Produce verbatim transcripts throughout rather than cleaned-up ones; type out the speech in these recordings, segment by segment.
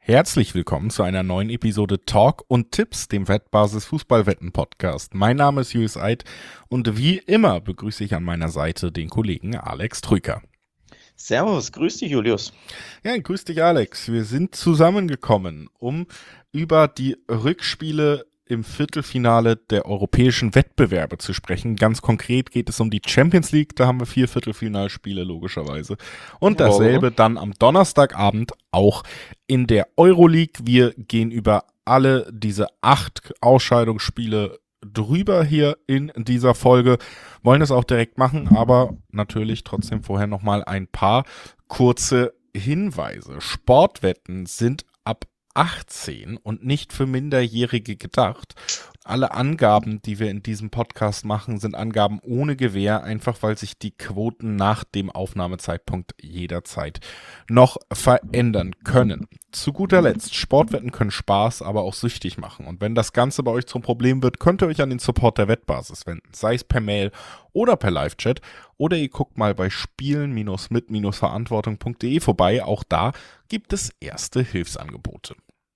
Herzlich willkommen zu einer neuen Episode Talk und Tipps, dem Wettbasis Fußballwetten Podcast. Mein Name ist Julius Eid und wie immer begrüße ich an meiner Seite den Kollegen Alex Trüker. Servus, grüß dich Julius. Ja, grüß dich Alex. Wir sind zusammengekommen, um über die Rückspiele im Viertelfinale der europäischen Wettbewerbe zu sprechen. Ganz konkret geht es um die Champions League, da haben wir vier Viertelfinalspiele logischerweise. Und dasselbe dann am Donnerstagabend auch in der Euroleague. Wir gehen über alle diese acht Ausscheidungsspiele drüber hier in dieser Folge, wollen das auch direkt machen, aber natürlich trotzdem vorher nochmal ein paar kurze Hinweise. Sportwetten sind ab achtzehn und nicht für Minderjährige gedacht. Alle Angaben, die wir in diesem Podcast machen, sind Angaben ohne Gewähr, einfach weil sich die Quoten nach dem Aufnahmezeitpunkt jederzeit noch verändern können. Zu guter Letzt, Sportwetten können Spaß, aber auch süchtig machen. Und wenn das Ganze bei euch zum Problem wird, könnt ihr euch an den Support der Wettbasis wenden, sei es per Mail oder per Live-Chat. Oder ihr guckt mal bei spielen-mit-verantwortung punkt de vorbei. Auch da gibt es erste Hilfsangebote.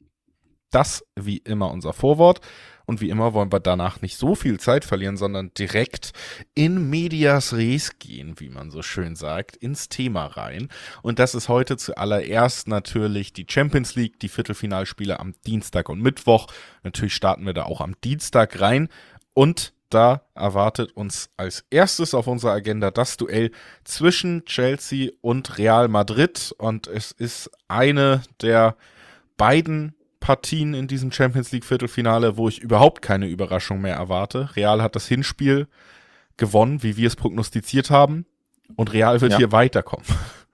Das wie immer unser Vorwort. Und wie immer wollen wir danach nicht so viel Zeit verlieren, sondern direkt in medias res gehen, wie man so schön sagt, ins Thema rein. Und das ist heute zuallererst natürlich die Champions League, die Viertelfinalspiele am Dienstag und Mittwoch. Natürlich starten wir da auch am Dienstag rein. Und da erwartet uns als erstes auf unserer Agenda das Duell zwischen Chelsea und Real Madrid. Und es ist eine der beiden Partien in diesem Champions League Viertelfinale, wo ich überhaupt keine Überraschung mehr erwarte. Real hat das Hinspiel gewonnen, wie wir es prognostiziert haben, und Real wird ja hier weiterkommen.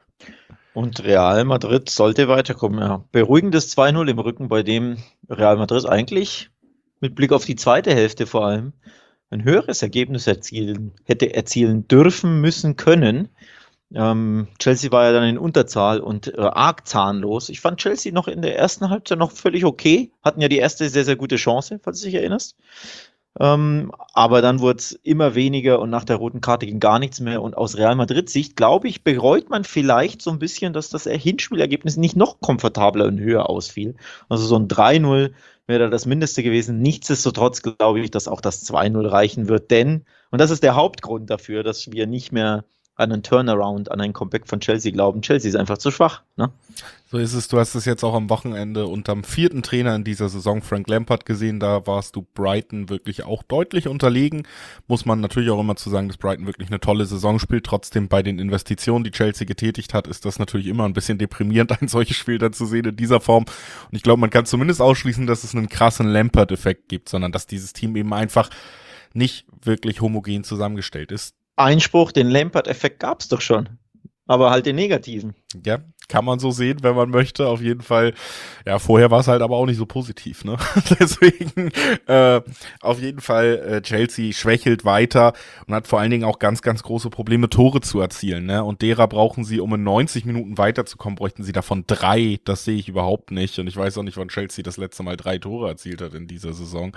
Und Real Madrid sollte weiterkommen, ja. Beruhigendes zwei null im Rücken, bei dem Real Madrid eigentlich mit Blick auf die zweite Hälfte vor allem ein höheres Ergebnis erzielen, hätte erzielen dürfen, müssen, können. Ähm, Chelsea war ja dann in Unterzahl und äh, arg zahnlos. Ich fand Chelsea noch in der ersten Halbzeit noch völlig okay. Hatten ja die erste sehr, sehr gute Chance, falls du dich erinnerst. Ähm, aber dann wurde es immer weniger und nach der roten Karte ging gar nichts mehr. Und aus Real Madrid-Sicht, glaube ich, bereut man vielleicht so ein bisschen, dass das Hinspielergebnis nicht noch komfortabler und höher ausfiel. Also so ein drei null wäre da das Mindeste gewesen. Nichtsdestotrotz glaube ich, dass auch das zwei null reichen wird. Denn, und das ist der Hauptgrund dafür, dass wir nicht mehr an einen Turnaround, an ein Comeback von Chelsea glauben. Chelsea ist einfach zu schwach, ne? So ist es. Du hast es jetzt auch am Wochenende unterm vierten Trainer in dieser Saison, Frank Lampard, gesehen. Da warst du Brighton wirklich auch deutlich unterlegen. Muss man natürlich auch immer zu sagen, dass Brighton wirklich eine tolle Saison spielt. Trotzdem bei den Investitionen, die Chelsea getätigt hat, ist das natürlich immer ein bisschen deprimierend, ein solches Spiel dann zu sehen in dieser Form. Und ich glaube, man kann zumindest ausschließen, dass es einen krassen Lampard-Effekt gibt, sondern dass dieses Team eben einfach nicht wirklich homogen zusammengestellt ist. Einspruch, den Lampard-Effekt gab es doch schon, aber halt den negativen. Ja, kann man so sehen, wenn man möchte, auf jeden Fall. Ja, vorher war es halt aber auch nicht so positiv, ne? Deswegen, äh, auf jeden Fall, äh, Chelsea schwächelt weiter und hat vor allen Dingen auch ganz, ganz große Probleme, Tore zu erzielen, ne? Und derer brauchen sie, um in neunzig Minuten weiterzukommen, bräuchten sie davon drei. Das sehe ich überhaupt nicht und ich weiß auch nicht, wann Chelsea das letzte Mal drei Tore erzielt hat in dieser Saison.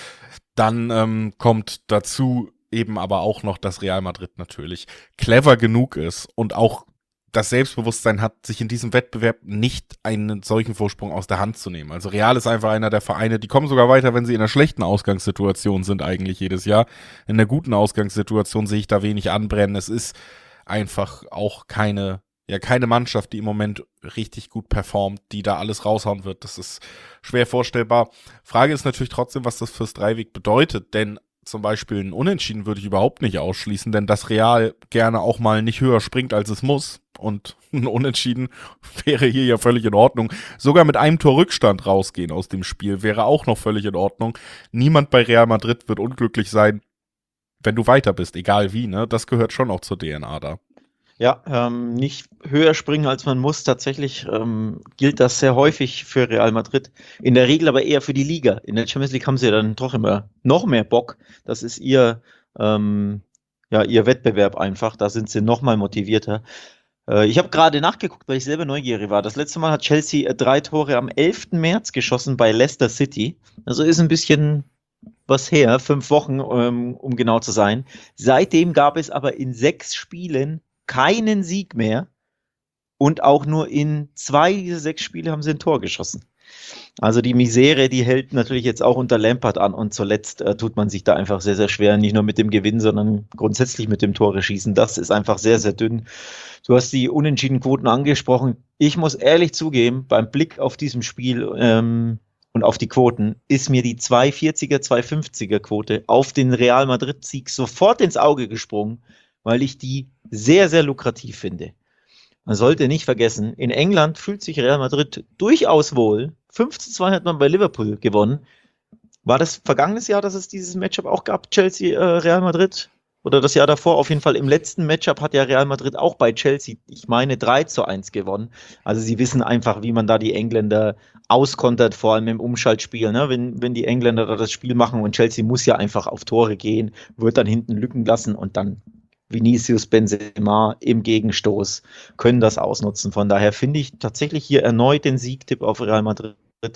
Dann ähm, kommt dazu eben aber auch noch, dass Real Madrid natürlich clever genug ist und auch das Selbstbewusstsein hat, sich in diesem Wettbewerb nicht einen solchen Vorsprung aus der Hand zu nehmen. Also Real ist einfach einer der Vereine, die kommen sogar weiter, wenn sie in einer schlechten Ausgangssituation sind eigentlich jedes Jahr. In einer guten Ausgangssituation sehe ich da wenig anbrennen. Es ist einfach auch keine, ja, keine Mannschaft, die im Moment richtig gut performt, die da alles raushauen wird. Das ist schwer vorstellbar. Frage ist natürlich trotzdem, was das fürs Dreiweg bedeutet, denn zum Beispiel ein Unentschieden würde ich überhaupt nicht ausschließen, denn das Real gerne auch mal nicht höher springt, als es muss. Und ein Unentschieden wäre hier ja völlig in Ordnung. Sogar mit einem Tor Rückstand rausgehen aus dem Spiel wäre auch noch völlig in Ordnung. Niemand bei Real Madrid wird unglücklich sein, wenn du weiter bist, egal wie, ne? Das gehört schon auch zur D N A da. Ja, ähm, nicht höher springen, als man muss. Tatsächlich ähm, gilt das sehr häufig für Real Madrid. In der Regel aber eher für die Liga. In der Champions League haben sie ja dann doch immer noch mehr Bock. Das ist ihr, ähm, ja, ihr Wettbewerb einfach. Da sind sie noch mal motivierter. Äh, ich habe gerade nachgeguckt, weil ich selber neugierig war. Das letzte Mal hat Chelsea äh, drei Tore am elften März geschossen bei Leicester City. Also ist ein bisschen was her, fünf Wochen, ähm, um genau zu sein. Seitdem gab es aber in sechs Spielen keinen Sieg mehr und auch nur in zwei dieser sechs Spiele haben sie ein Tor geschossen. Also die Misere, die hält natürlich jetzt auch unter Lampard an und zuletzt äh, tut man sich da einfach sehr, sehr schwer, nicht nur mit dem Gewinn, sondern grundsätzlich mit dem Tore schießen. Das ist einfach sehr, sehr dünn. Du hast die unentschieden Quoten angesprochen. Ich muss ehrlich zugeben, beim Blick auf diesem Spiel ähm, und auf die Quoten ist mir die zwei vierziger, zwei fünfziger Quote auf den Real Madrid-Sieg sofort ins Auge gesprungen, weil ich die sehr, sehr lukrativ finde. Man sollte nicht vergessen, in England fühlt sich Real Madrid durchaus wohl. fünf zu zwei hat man bei Liverpool gewonnen. War das vergangenes Jahr, dass es dieses Matchup auch gab, Chelsea, äh, Real Madrid? Oder das Jahr davor? Auf jeden Fall im letzten Matchup hat ja Real Madrid auch bei Chelsea, ich meine, drei zu eins gewonnen. Also sie wissen einfach, wie man da die Engländer auskontert, vor allem im Umschaltspiel. Ne? Wenn, wenn die Engländer da das Spiel machen und Chelsea muss ja einfach auf Tore gehen, wird dann hinten Lücken lassen und dann Vinicius, Benzema im Gegenstoß können das ausnutzen. Von daher finde ich tatsächlich hier erneut den Siegtipp auf Real Madrid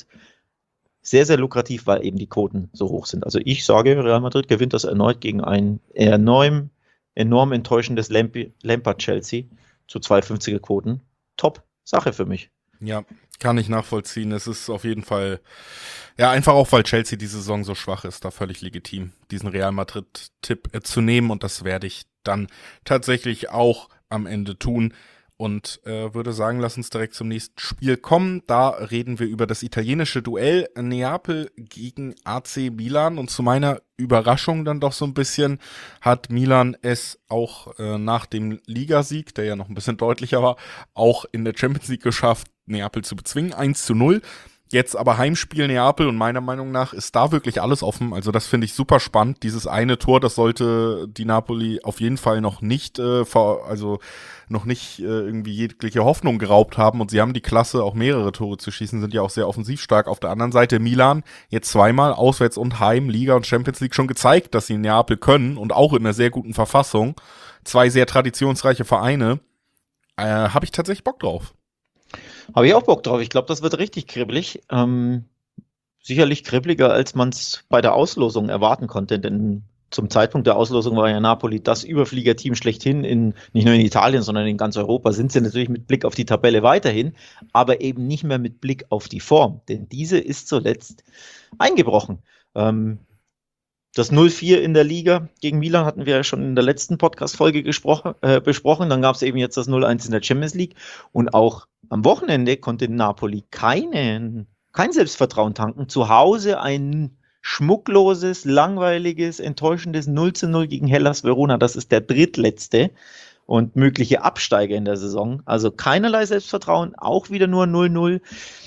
sehr, sehr lukrativ, weil eben die Quoten so hoch sind. Also ich sage, Real Madrid gewinnt das erneut gegen ein enorm, enorm enttäuschendes Lampard-Chelsea zu zwei fünfziger Quoten. Top Sache für mich. Ja, kann ich nachvollziehen. Es ist auf jeden Fall, ja, einfach auch, weil Chelsea diese Saison so schwach ist, da völlig legitim, diesen Real Madrid-Tipp äh, zu nehmen und das werde ich dann tatsächlich auch am Ende tun und äh, würde sagen, lass uns direkt zum nächsten Spiel kommen. Da reden wir über das italienische Duell Neapel gegen A C Milan und zu meiner Überraschung dann doch so ein bisschen hat Milan es auch äh, nach dem Ligasieg, der ja noch ein bisschen deutlicher war, auch in der Champions League geschafft, Neapel zu bezwingen, eins zu null. Jetzt aber Heimspiel Neapel und meiner Meinung nach ist da wirklich alles offen. Also das finde ich super spannend. Dieses eine Tor, das sollte die Napoli auf jeden Fall noch nicht, äh, ver- also noch nicht äh, irgendwie jegliche Hoffnung geraubt haben. Und sie haben die Klasse, auch mehrere Tore zu schießen, sind ja auch sehr offensiv stark. Auf der anderen Seite Milan jetzt zweimal auswärts und heim, Liga und Champions League schon gezeigt, dass sie Neapel können und auch in einer sehr guten Verfassung. Zwei sehr traditionsreiche Vereine. Äh, habe ich tatsächlich Bock drauf. Habe ich auch Bock drauf. Ich glaube, das wird richtig kribbelig. Ähm, sicherlich kribbliger, als man es bei der Auslosung erwarten konnte, denn zum Zeitpunkt der Auslosung war ja Napoli das Überfliegerteam schlechthin, in, nicht nur in Italien, sondern in ganz Europa. Sind sie natürlich mit Blick auf die Tabelle weiterhin, aber eben nicht mehr mit Blick auf die Form, denn diese ist zuletzt eingebrochen. Ähm, Das null vier in der Liga gegen Milan hatten wir ja schon in der letzten Podcast-Folge gesprochen, äh, besprochen. Dann gab es eben jetzt das null eins in der Champions League. Und auch am Wochenende konnte Napoli keinen, kein Selbstvertrauen tanken. Zu Hause ein schmuckloses, langweiliges, enttäuschendes null zu null gegen Hellas Verona. Das ist der drittletzte und mögliche Absteiger in der Saison. Also keinerlei Selbstvertrauen, auch wieder nur null null.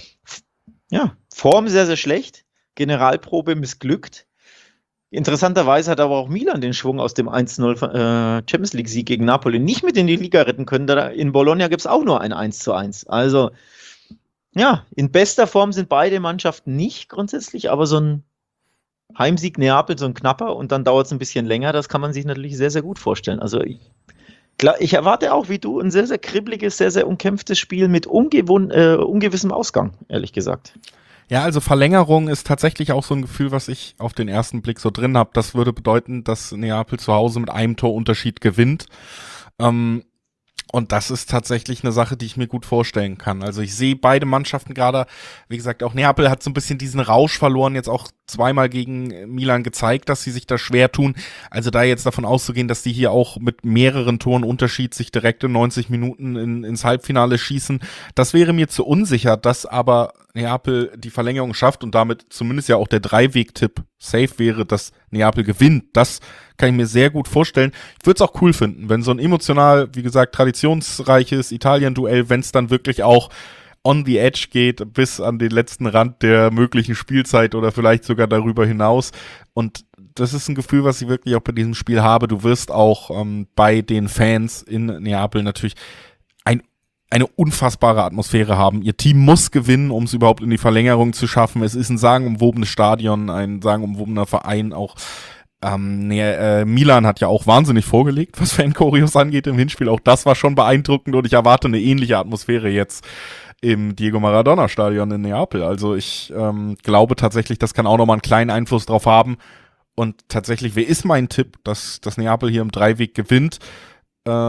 Ja, Form sehr, sehr schlecht. Generalprobe missglückt. Interessanterweise hat aber auch Milan den Schwung aus dem eins zu null äh, Champions League Sieg gegen Napoli nicht mit in die Liga retten können. Da in Bologna gibt es auch nur ein eins zu eins. Also, ja, in bester Form sind beide Mannschaften nicht grundsätzlich, aber so ein Heimsieg Neapel, so ein knapper und dann dauert es ein bisschen länger, das kann man sich natürlich sehr, sehr gut vorstellen. Also, ich, klar, ich erwarte auch, wie du, ein sehr, sehr kribbeliges, sehr, sehr umkämpftes Spiel mit ungewohn, äh, ungewissem Ausgang, ehrlich gesagt. Ja, also Verlängerung ist tatsächlich auch so ein Gefühl, was ich auf den ersten Blick so drin habe. Das würde bedeuten, dass Neapel zu Hause mit einem Torunterschied gewinnt. Ähm, und das ist tatsächlich eine Sache, die ich mir gut vorstellen kann. Also ich sehe beide Mannschaften gerade, wie gesagt, auch Neapel hat so ein bisschen diesen Rausch verloren, jetzt auch zweimal gegen Milan gezeigt, dass sie sich da schwer tun. Also da jetzt davon auszugehen, dass die hier auch mit mehreren Toren Unterschied sich direkt in neunzig Minuten in, ins Halbfinale schießen, das wäre mir zu unsicher, dass aber Neapel die Verlängerung schafft und damit zumindest ja auch der Dreiweg-Tipp safe wäre, dass Neapel gewinnt. Das kann ich mir sehr gut vorstellen. Ich würde es auch cool finden, wenn so ein emotional, wie gesagt, traditionsreiches Italien-Duell, wenn es dann wirklich auch on the edge geht, bis an den letzten Rand der möglichen Spielzeit oder vielleicht sogar darüber hinaus. Und das ist ein Gefühl, was ich wirklich auch bei diesem Spiel habe. Du wirst auch ähm, bei den Fans in Neapel natürlich ein eine unfassbare Atmosphäre haben. Ihr Team muss gewinnen, um es überhaupt in die Verlängerung zu schaffen. Es ist ein sagenumwobenes Stadion, ein sagenumwobener Verein. Auch ähm, nee, äh, Milan hat ja auch wahnsinnig vorgelegt, was Fan-Choreos angeht im Hinspiel. Auch das war schon beeindruckend und ich erwarte eine ähnliche Atmosphäre jetzt im Diego Maradona Stadion in Neapel. Also ich ähm, glaube tatsächlich, das kann auch nochmal einen kleinen Einfluss drauf haben. Und tatsächlich, wer ist mein Tipp, dass, dass Neapel hier im Dreiweg gewinnt? Äh,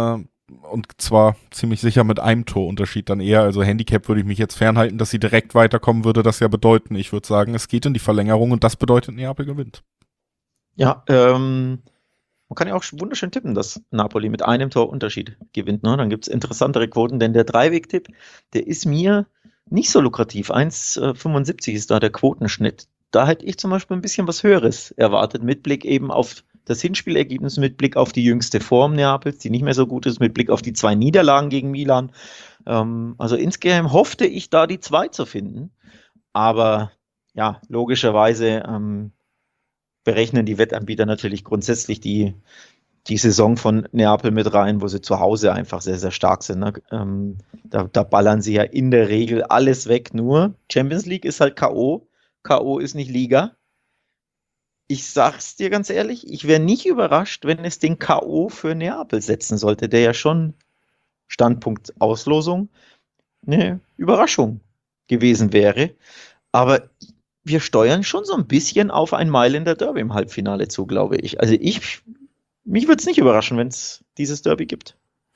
und zwar ziemlich sicher mit einem Torunterschied dann eher. Also Handicap würde ich mich jetzt fernhalten, dass sie direkt weiterkommen, würde das ja bedeuten. Ich würde sagen, es geht in die Verlängerung und das bedeutet, Neapel gewinnt. Ja, ähm, man kann ja auch wunderschön tippen, dass Napoli mit einem Torunterschied gewinnt. Ne? Dann gibt es interessantere Quoten, denn der Dreiweg-Tipp, der ist mir nicht so lukrativ. eins Komma fünfundsiebzig ist da der Quotenschnitt. Da hätte ich zum Beispiel ein bisschen was Höheres erwartet, mit Blick eben auf das Hinspielergebnis, mit Blick auf die jüngste Form Neapels, die nicht mehr so gut ist, mit Blick auf die zwei Niederlagen gegen Milan. Ähm, also insgeheim hoffte ich, da die zwei zu finden. Aber ja, logischerweise ähm, berechnen die Wettanbieter natürlich grundsätzlich die, die Saison von Neapel mit rein, wo sie zu Hause einfach sehr, sehr stark sind. Ne? Ähm, da, da ballern sie ja in der Regel alles weg. Nur Champions League ist halt K O. K O ist nicht Liga. Ich sag's dir ganz ehrlich, ich wäre nicht überrascht, wenn es den K O für Neapel setzen sollte, der ja schon Standpunkt Auslosung eine Überraschung gewesen wäre. Aber wir steuern schon so ein bisschen auf ein Mailänder Derby im Halbfinale zu, glaube ich. Also ich, mich würde es nicht überraschen, wenn es dieses Derby gibt.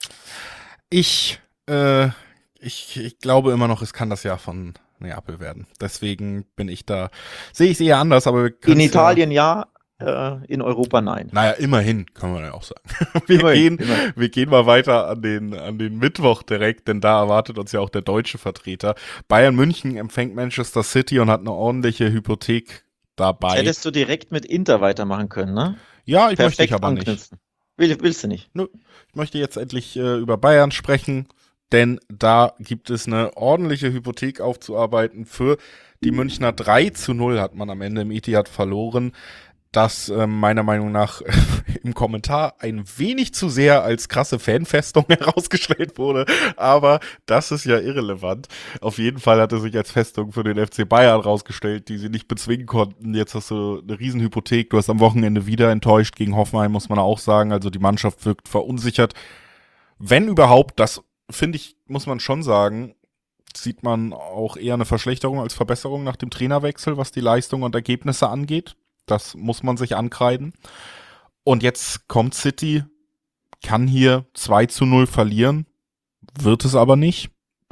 Ich, äh, ich, ich glaube immer noch, es kann das Jahr von Neapel werden. Deswegen bin ich da, sehe ich es eher anders, aber wir in Italien ja, ja äh, in Europa nein. Naja, immerhin, kann man ja auch sagen. Wir, immerhin, gehen, immerhin. wir gehen mal weiter an den, an den Mittwoch direkt, denn da erwartet uns ja auch der deutsche Vertreter. Bayern München empfängt Manchester City und hat eine ordentliche Hypothek dabei. Hättest du direkt mit Inter weitermachen können, ne? Ja, ich Perfekt möchte ich aber anknüpfen. nicht. Will, willst du nicht? Nö, ich möchte jetzt endlich äh, über Bayern sprechen. Denn da gibt es eine ordentliche Hypothek aufzuarbeiten für die Münchner. drei zu null hat man am Ende im Etihad verloren. Das äh, meiner Meinung nach im Kommentar ein wenig zu sehr als krasse Fanfestung herausgestellt wurde. Aber das ist ja irrelevant. Auf jeden Fall hat es sich als Festung für den F C Bayern rausgestellt, die sie nicht bezwingen konnten. Jetzt hast du eine Riesenhypothek. Du hast am Wochenende wieder enttäuscht gegen Hoffenheim, muss man auch sagen. Also die Mannschaft wirkt verunsichert. Wenn überhaupt, das finde ich, muss man schon sagen, sieht man auch eher eine Verschlechterung als Verbesserung nach dem Trainerwechsel, was die Leistung und Ergebnisse angeht. Das muss man sich ankreiden. Und jetzt kommt City, kann hier zwei zu null verlieren, wird es aber nicht.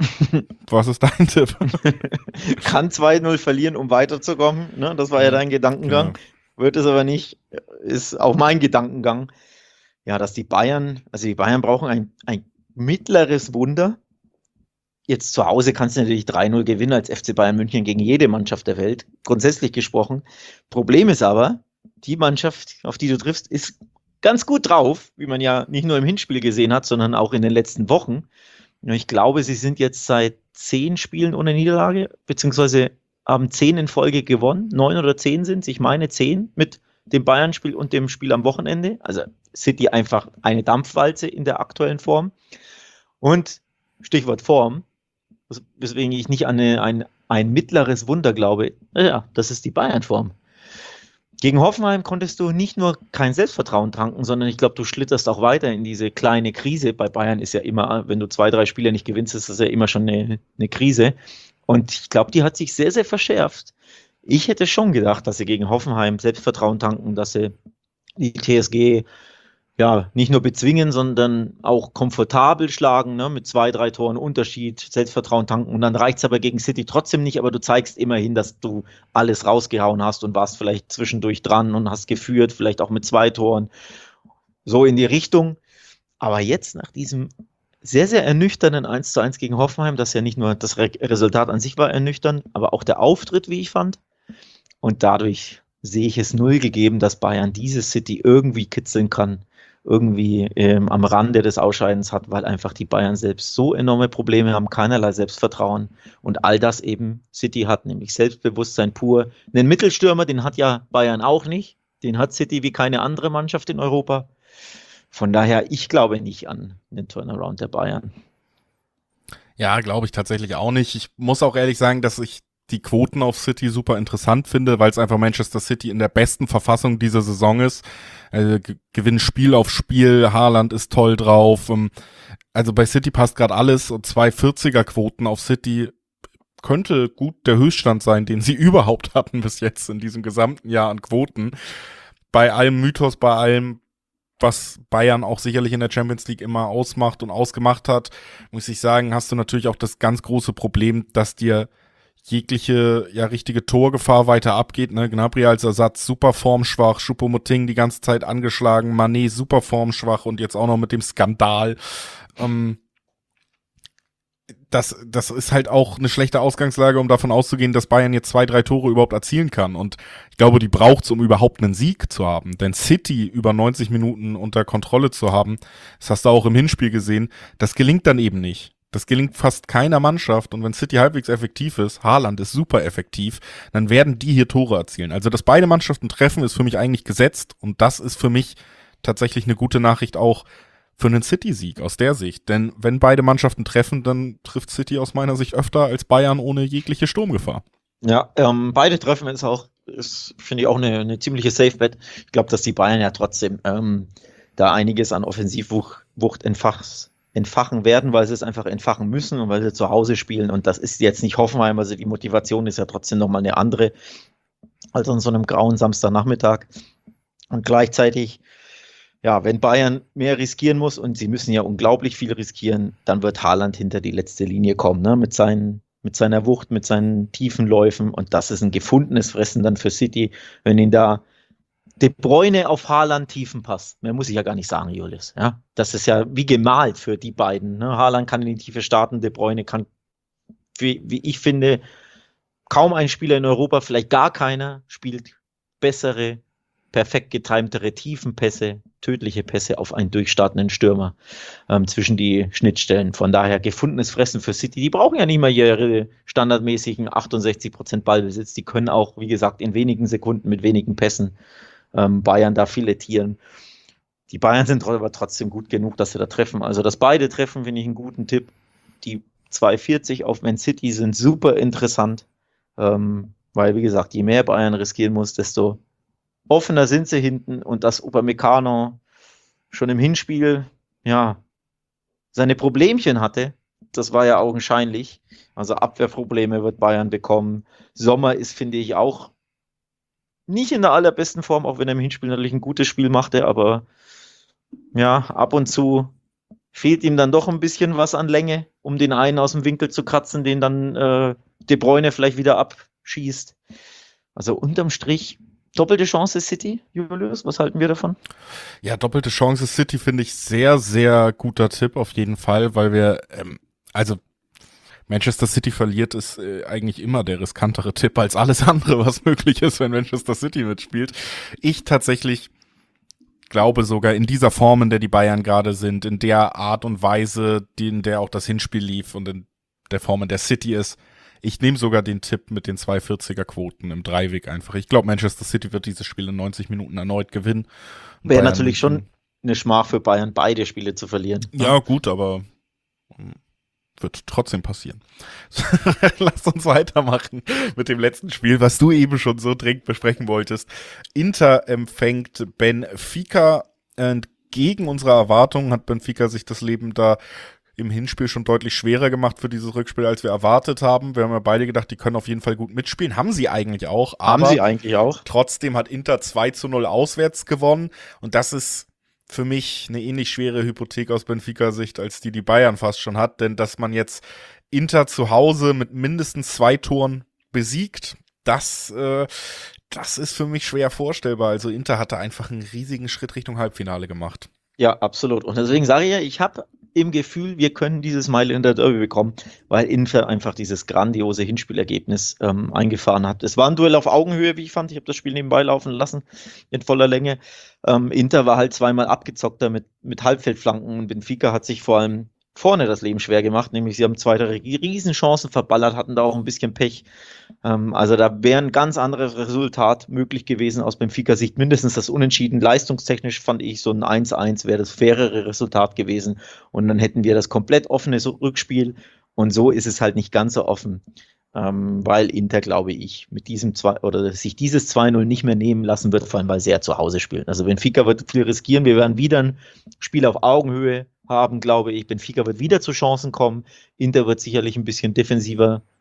Was ist dein Tipp? Kann zwei null verlieren, um weiterzukommen. Ne? Das war ja, ja dein Gedankengang. Genau. Wird es aber nicht, ist auch mein Gedankengang. Ja, dass die Bayern, also die Bayern brauchen ein, ein mittleres Wunder. Jetzt zu Hause kannst du natürlich drei null gewinnen als F C Bayern München gegen jede Mannschaft der Welt, grundsätzlich gesprochen. Problem ist aber, die Mannschaft, auf die du triffst, ist ganz gut drauf, wie man ja nicht nur im Hinspiel gesehen hat, sondern auch in den letzten Wochen. Ich glaube, sie sind jetzt seit zehn Spielen ohne Niederlage, beziehungsweise haben zehn in Folge gewonnen, neun oder zehn sind es, ich meine zehn mit dem Bayern-Spiel und dem Spiel am Wochenende. Also City einfach eine Dampfwalze in der aktuellen Form. Und Stichwort Form, weswegen ich nicht an eine, ein, ein mittleres Wunder glaube, ja, das ist die Bayern-Form. Gegen Hoffenheim konntest du nicht nur kein Selbstvertrauen tanken, sondern ich glaube, du schlitterst auch weiter in diese kleine Krise. Bei Bayern ist ja immer, wenn du zwei, drei Spiele nicht gewinnst, ist das ja immer schon eine, eine Krise. Und ich glaube, die hat sich sehr, sehr verschärft. Ich hätte schon gedacht, dass sie gegen Hoffenheim Selbstvertrauen tanken, dass sie die T S G ja nicht nur bezwingen, sondern auch komfortabel schlagen, ne, mit zwei, drei Toren Unterschied, Selbstvertrauen tanken. Und dann reicht es aber gegen City trotzdem nicht, aber du zeigst immerhin, dass du alles rausgehauen hast und warst vielleicht zwischendurch dran und hast geführt, vielleicht auch mit zwei Toren. So in die Richtung. Aber jetzt nach diesem sehr, sehr ernüchternden eins zu eins gegen Hoffenheim, das ja nicht nur das Re- Resultat an sich war ernüchternd, aber auch der Auftritt, wie ich fand. Und dadurch sehe ich es null gegeben, dass Bayern diese City irgendwie kitzeln kann, irgendwie ähm, am Rande des Ausscheidens hat, weil einfach die Bayern selbst so enorme Probleme haben, keinerlei Selbstvertrauen und all das eben City hat, nämlich Selbstbewusstsein pur. Einen Mittelstürmer, den hat ja Bayern auch nicht, den hat City wie keine andere Mannschaft in Europa. Von daher, ich glaube nicht an den Turnaround der Bayern. Ja, glaube ich tatsächlich auch nicht. Ich muss auch ehrlich sagen, dass ich die Quoten auf City super interessant finde, weil es einfach Manchester City in der besten Verfassung dieser Saison ist. Also, g- gewinnen Spiel auf Spiel, Haaland ist toll drauf. Ähm, also bei City passt gerade alles und zwei vierziger Quoten auf City könnte gut der Höchststand sein, den sie überhaupt hatten bis jetzt in diesem gesamten Jahr an Quoten. Bei allem Mythos, bei allem was Bayern auch sicherlich in der Champions League immer ausmacht und ausgemacht hat, muss ich sagen, hast du natürlich auch das ganz große Problem, dass dir jegliche, ja, richtige Torgefahr weiter abgeht, ne? Gnabry als Ersatz super formschwach, Choupo-Moting die ganze Zeit angeschlagen, Mané super formschwach und jetzt auch noch mit dem Skandal. Ähm, das, das ist halt auch eine schlechte Ausgangslage, um davon auszugehen, dass Bayern jetzt zwei, drei Tore überhaupt erzielen kann. Und ich glaube, die braucht's, um überhaupt einen Sieg zu haben. Denn City über neunzig Minuten unter Kontrolle zu haben, das hast du auch im Hinspiel gesehen, das gelingt dann eben nicht. Das gelingt fast keiner Mannschaft. Und wenn City halbwegs effektiv ist, Haaland ist super effektiv, dann werden die hier Tore erzielen. Also, dass beide Mannschaften treffen, ist für mich eigentlich gesetzt. Und das ist für mich tatsächlich eine gute Nachricht auch für einen City-Sieg aus der Sicht. Denn wenn beide Mannschaften treffen, dann trifft City aus meiner Sicht öfter als Bayern ohne jegliche Sturmgefahr. Ja, ähm, beide treffen ist auch, ist, finde ich, auch eine, eine ziemliche Safe-Bet. Ich glaube, dass die Bayern ja trotzdem ähm, da einiges an Offensivwucht entfachs, entfachen werden, weil sie es einfach entfachen müssen und weil sie zu Hause spielen. Und das ist jetzt nicht Hoffenheim, also die Motivation ist ja trotzdem nochmal eine andere als an so einem grauen Samstagnachmittag. Und gleichzeitig, ja, wenn Bayern mehr riskieren muss, und sie müssen ja unglaublich viel riskieren, dann wird Haaland hinter die letzte Linie kommen, ne? Mit seinen, mit seiner Wucht, mit seinen tiefen Läufen. Und das ist ein gefundenes Fressen dann für City, wenn ihn da De Bruyne auf Haaland Tiefenpass. Mehr muss ich ja gar nicht sagen, Julius. Ja, das ist ja wie gemalt für die beiden. Ne? Haaland kann in die Tiefe starten, De Bruyne kann, wie, wie ich finde, kaum ein Spieler in Europa, vielleicht gar keiner, spielt bessere, perfekt getimtere Tiefenpässe, tödliche Pässe auf einen durchstartenden Stürmer ähm, zwischen die Schnittstellen. Von daher gefundenes Fressen für City. Die brauchen ja nicht mal ihre standardmäßigen achtundsechzig Prozent Ballbesitz. Die können auch, wie gesagt, in wenigen Sekunden mit wenigen Pässen ähm, Bayern da filetieren. Die Bayern sind aber trotzdem gut genug, dass sie da treffen. Also, dass beide treffen, finde ich einen guten Tipp. Die zwei vierzig auf Man City sind super interessant, ähm, weil, wie gesagt, je mehr Bayern riskieren muss, desto offener sind sie hinten, und dass Upamecano schon im Hinspiel, ja, seine Problemchen hatte, das war ja augenscheinlich. Also Abwehrprobleme wird Bayern bekommen. Sommer ist, finde ich, auch nicht in der allerbesten Form, auch wenn er im Hinspiel natürlich ein gutes Spiel machte, aber ja, ab und zu fehlt ihm dann doch ein bisschen was an Länge, um den einen aus dem Winkel zu kratzen, den dann äh, De Bruyne vielleicht wieder abschießt. Also unterm Strich doppelte Chance City, Julius, was halten wir davon? Ja, doppelte Chance City finde ich sehr, sehr guter Tipp auf jeden Fall, weil wir, ähm, also Manchester City verliert ist äh, eigentlich immer der riskantere Tipp als alles andere, was möglich ist, wenn Manchester City mitspielt. Ich tatsächlich glaube sogar in dieser Form, in der die Bayern gerade sind, in der Art und Weise, die, in der auch das Hinspiel lief und in der Form, in der City ist, ich nehme sogar den Tipp mit den zwei vierziger Quoten im Dreiweg einfach. Ich glaube, Manchester City wird dieses Spiel in neunzig Minuten erneut gewinnen. Wäre natürlich schon eine Schmach für Bayern, beide Spiele zu verlieren. Ja, gut, aber wird trotzdem passieren. Lass uns weitermachen mit dem letzten Spiel, was du eben schon so dringend besprechen wolltest. Inter empfängt Benfica. Entgegen unserer Erwartungen hat Benfica sich das Leben da im Hinspiel schon deutlich schwerer gemacht für dieses Rückspiel, als wir erwartet haben. Wir haben ja beide gedacht, die können auf jeden Fall gut mitspielen. Haben sie eigentlich auch. Haben aber sie eigentlich auch. Trotzdem hat Inter zwei zu null auswärts gewonnen. Und das ist für mich eine ähnlich schwere Hypothek aus Benfica-Sicht, als die die Bayern fast schon hat. Denn dass man jetzt Inter zu Hause mit mindestens zwei Toren besiegt, das, äh, das ist für mich schwer vorstellbar. Also Inter hatte einfach einen riesigen Schritt Richtung Halbfinale gemacht. Ja, absolut. Und deswegen sage ich ja, ich habe im Gefühl, wir können dieses Mailänder Derby bekommen, weil Inter einfach dieses grandiose Hinspielergebnis ähm, eingefahren hat. Es war ein Duell auf Augenhöhe, wie ich fand. Ich habe das Spiel nebenbei laufen lassen in voller Länge. Ähm, Inter war halt zweimal abgezockter mit, mit Halbfeldflanken, und Benfica hat sich vor allem vorne das Leben schwer gemacht, nämlich sie haben zwei Riesenchancen verballert, hatten da auch ein bisschen Pech. Ähm, also da wäre ein ganz anderes Resultat möglich gewesen aus Benfica-Sicht, mindestens das Unentschieden. Leistungstechnisch fand ich, so ein eins eins wäre das fairere Resultat gewesen, und dann hätten wir das komplett offene Rückspiel, und so ist es halt nicht ganz so offen, ähm, weil Inter, glaube ich, mit diesem zwei oder sich dieses zwei null nicht mehr nehmen lassen wird, vor allem weil sie ja zu Hause spielen. Also Benfica wird viel riskieren, wir werden wieder ein Spiel auf Augenhöhe haben, glaube ich. Benfica wird wieder zu Chancen kommen. Inter wird sicherlich ein bisschen defensiver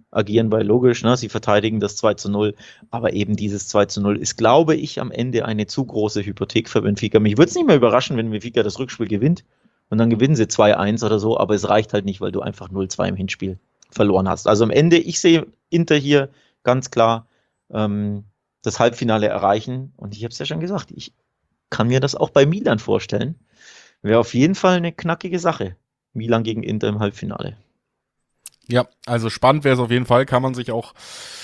agieren, weil logisch, ne, sie verteidigen das zwei zu null, aber eben dieses zwei zu null ist, glaube ich, am Ende eine zu große Hypothek für Benfica. Mich würde es nicht mehr überraschen, wenn Benfica das Rückspiel gewinnt und dann gewinnen sie zwei eins oder so, aber es reicht halt nicht, weil du einfach null zwei im Hinspiel verloren hast. Also am Ende, ich sehe Inter hier ganz klar ähm, das Halbfinale erreichen und ich habe es ja schon gesagt, ich kann mir das auch bei Milan vorstellen. Wäre auf jeden Fall eine knackige Sache. Milan gegen Inter im Halbfinale. Ja, also spannend wäre es auf jeden Fall, kann man sich auch,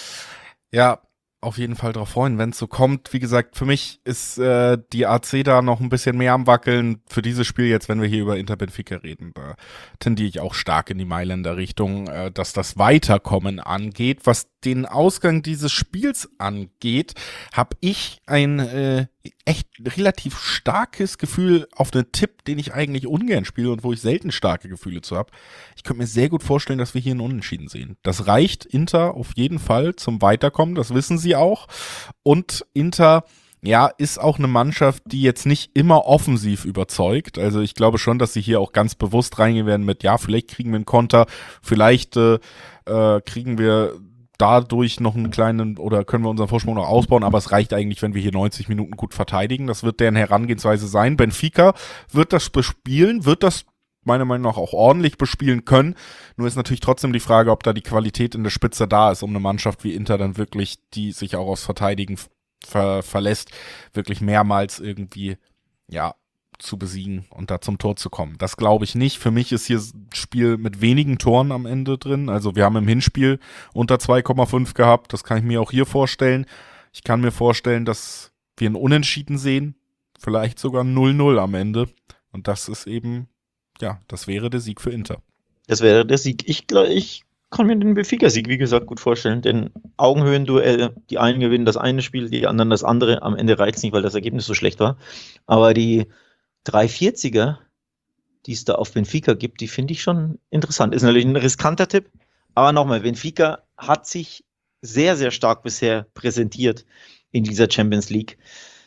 ja, auf jeden Fall drauf freuen, wenn es so kommt. Wie gesagt, für mich ist äh, die A C da noch ein bisschen mehr am Wackeln. Für dieses Spiel jetzt, wenn wir hier über Inter Benfica reden, da tendiere ich auch stark in die Mailänder Richtung, äh, dass das Weiterkommen angeht. Was den Ausgang dieses Spiels angeht, habe ich ein äh, echt relativ starkes Gefühl auf einen Tipp, den ich eigentlich ungern spiele und wo ich selten starke Gefühle zu habe. Ich könnte mir sehr gut vorstellen, dass wir hier einen Unentschieden sehen. Das reicht Inter auf jeden Fall zum Weiterkommen, das wissen sie auch. Und Inter, ja, ist auch eine Mannschaft, die jetzt nicht immer offensiv überzeugt. Also ich glaube schon, dass sie hier auch ganz bewusst reingehen werden mit, ja, vielleicht kriegen wir einen Konter, vielleicht äh, äh, kriegen wir dadurch noch einen kleinen, oder können wir unseren Vorsprung noch ausbauen, aber es reicht eigentlich, wenn wir hier neunzig Minuten gut verteidigen. Das wird deren Herangehensweise sein. Benfica wird das bespielen, wird das meiner Meinung nach auch ordentlich bespielen können. Nur ist natürlich trotzdem die Frage, ob da die Qualität in der Spitze da ist, um eine Mannschaft wie Inter dann wirklich, die sich auch aufs Verteidigen ver- verlässt, wirklich mehrmals irgendwie, ja, zu besiegen und da zum Tor zu kommen. Das glaube ich nicht. Für mich ist hier ein Spiel mit wenigen Toren am Ende drin. Also wir haben im Hinspiel unter zwei Komma fünf gehabt. Das kann ich mir auch hier vorstellen. Ich kann mir vorstellen, dass wir ein Unentschieden sehen. Vielleicht sogar null null am Ende. Und das ist eben, ja, das wäre der Sieg für Inter. Das wäre der Sieg. Ich glaube, ich kann mir den Benfica-Sieg, wie gesagt, gut vorstellen. Denn Augenhöhenduell, die einen gewinnen das eine Spiel, die anderen das andere. Am Ende reicht es nicht, weil das Ergebnis so schlecht war. Aber die drei vierziger, die es da auf Benfica gibt, die finde ich schon interessant. Ist natürlich ein riskanter Tipp, aber nochmal, Benfica hat sich sehr, sehr stark bisher präsentiert in dieser Champions League.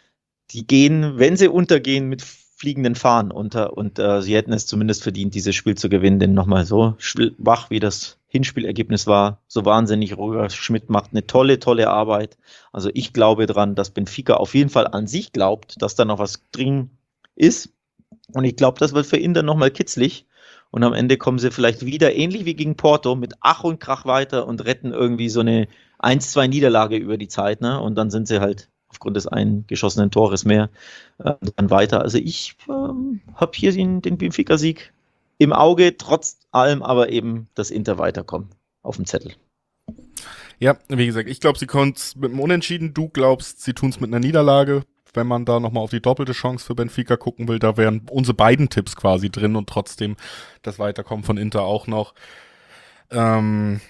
Die gehen, wenn sie untergehen, mit fliegenden Fahnen unter und äh, sie hätten es zumindest verdient, dieses Spiel zu gewinnen, denn nochmal so schwach wie das Hinspielergebnis war, so wahnsinnig ruhiger. Schmidt macht eine tolle, tolle Arbeit. Also ich glaube dran, dass Benfica auf jeden Fall an sich glaubt, dass da noch was drin ist. Und ich glaube, das wird für Inter nochmal kitzlig. Und am Ende kommen sie vielleicht wieder, ähnlich wie gegen Porto, mit Ach und Krach weiter und retten irgendwie so eine eins zwei Niederlage über die Zeit. Ne? Und dann sind sie halt aufgrund des eingeschossenen Tores mehr äh, dann weiter. Also ich ähm, habe hier den, den Benfica-Sieg im Auge, trotz allem aber eben das Inter weiterkommen auf dem Zettel. Ja, wie gesagt, ich glaube, sie können es mit einem Unentschieden. Du glaubst, sie tun es mit einer Niederlage. Wenn man da nochmal auf die doppelte Chance für Benfica gucken will, da wären unsere beiden Tipps quasi drin und trotzdem das Weiterkommen von Inter auch noch. Ähm,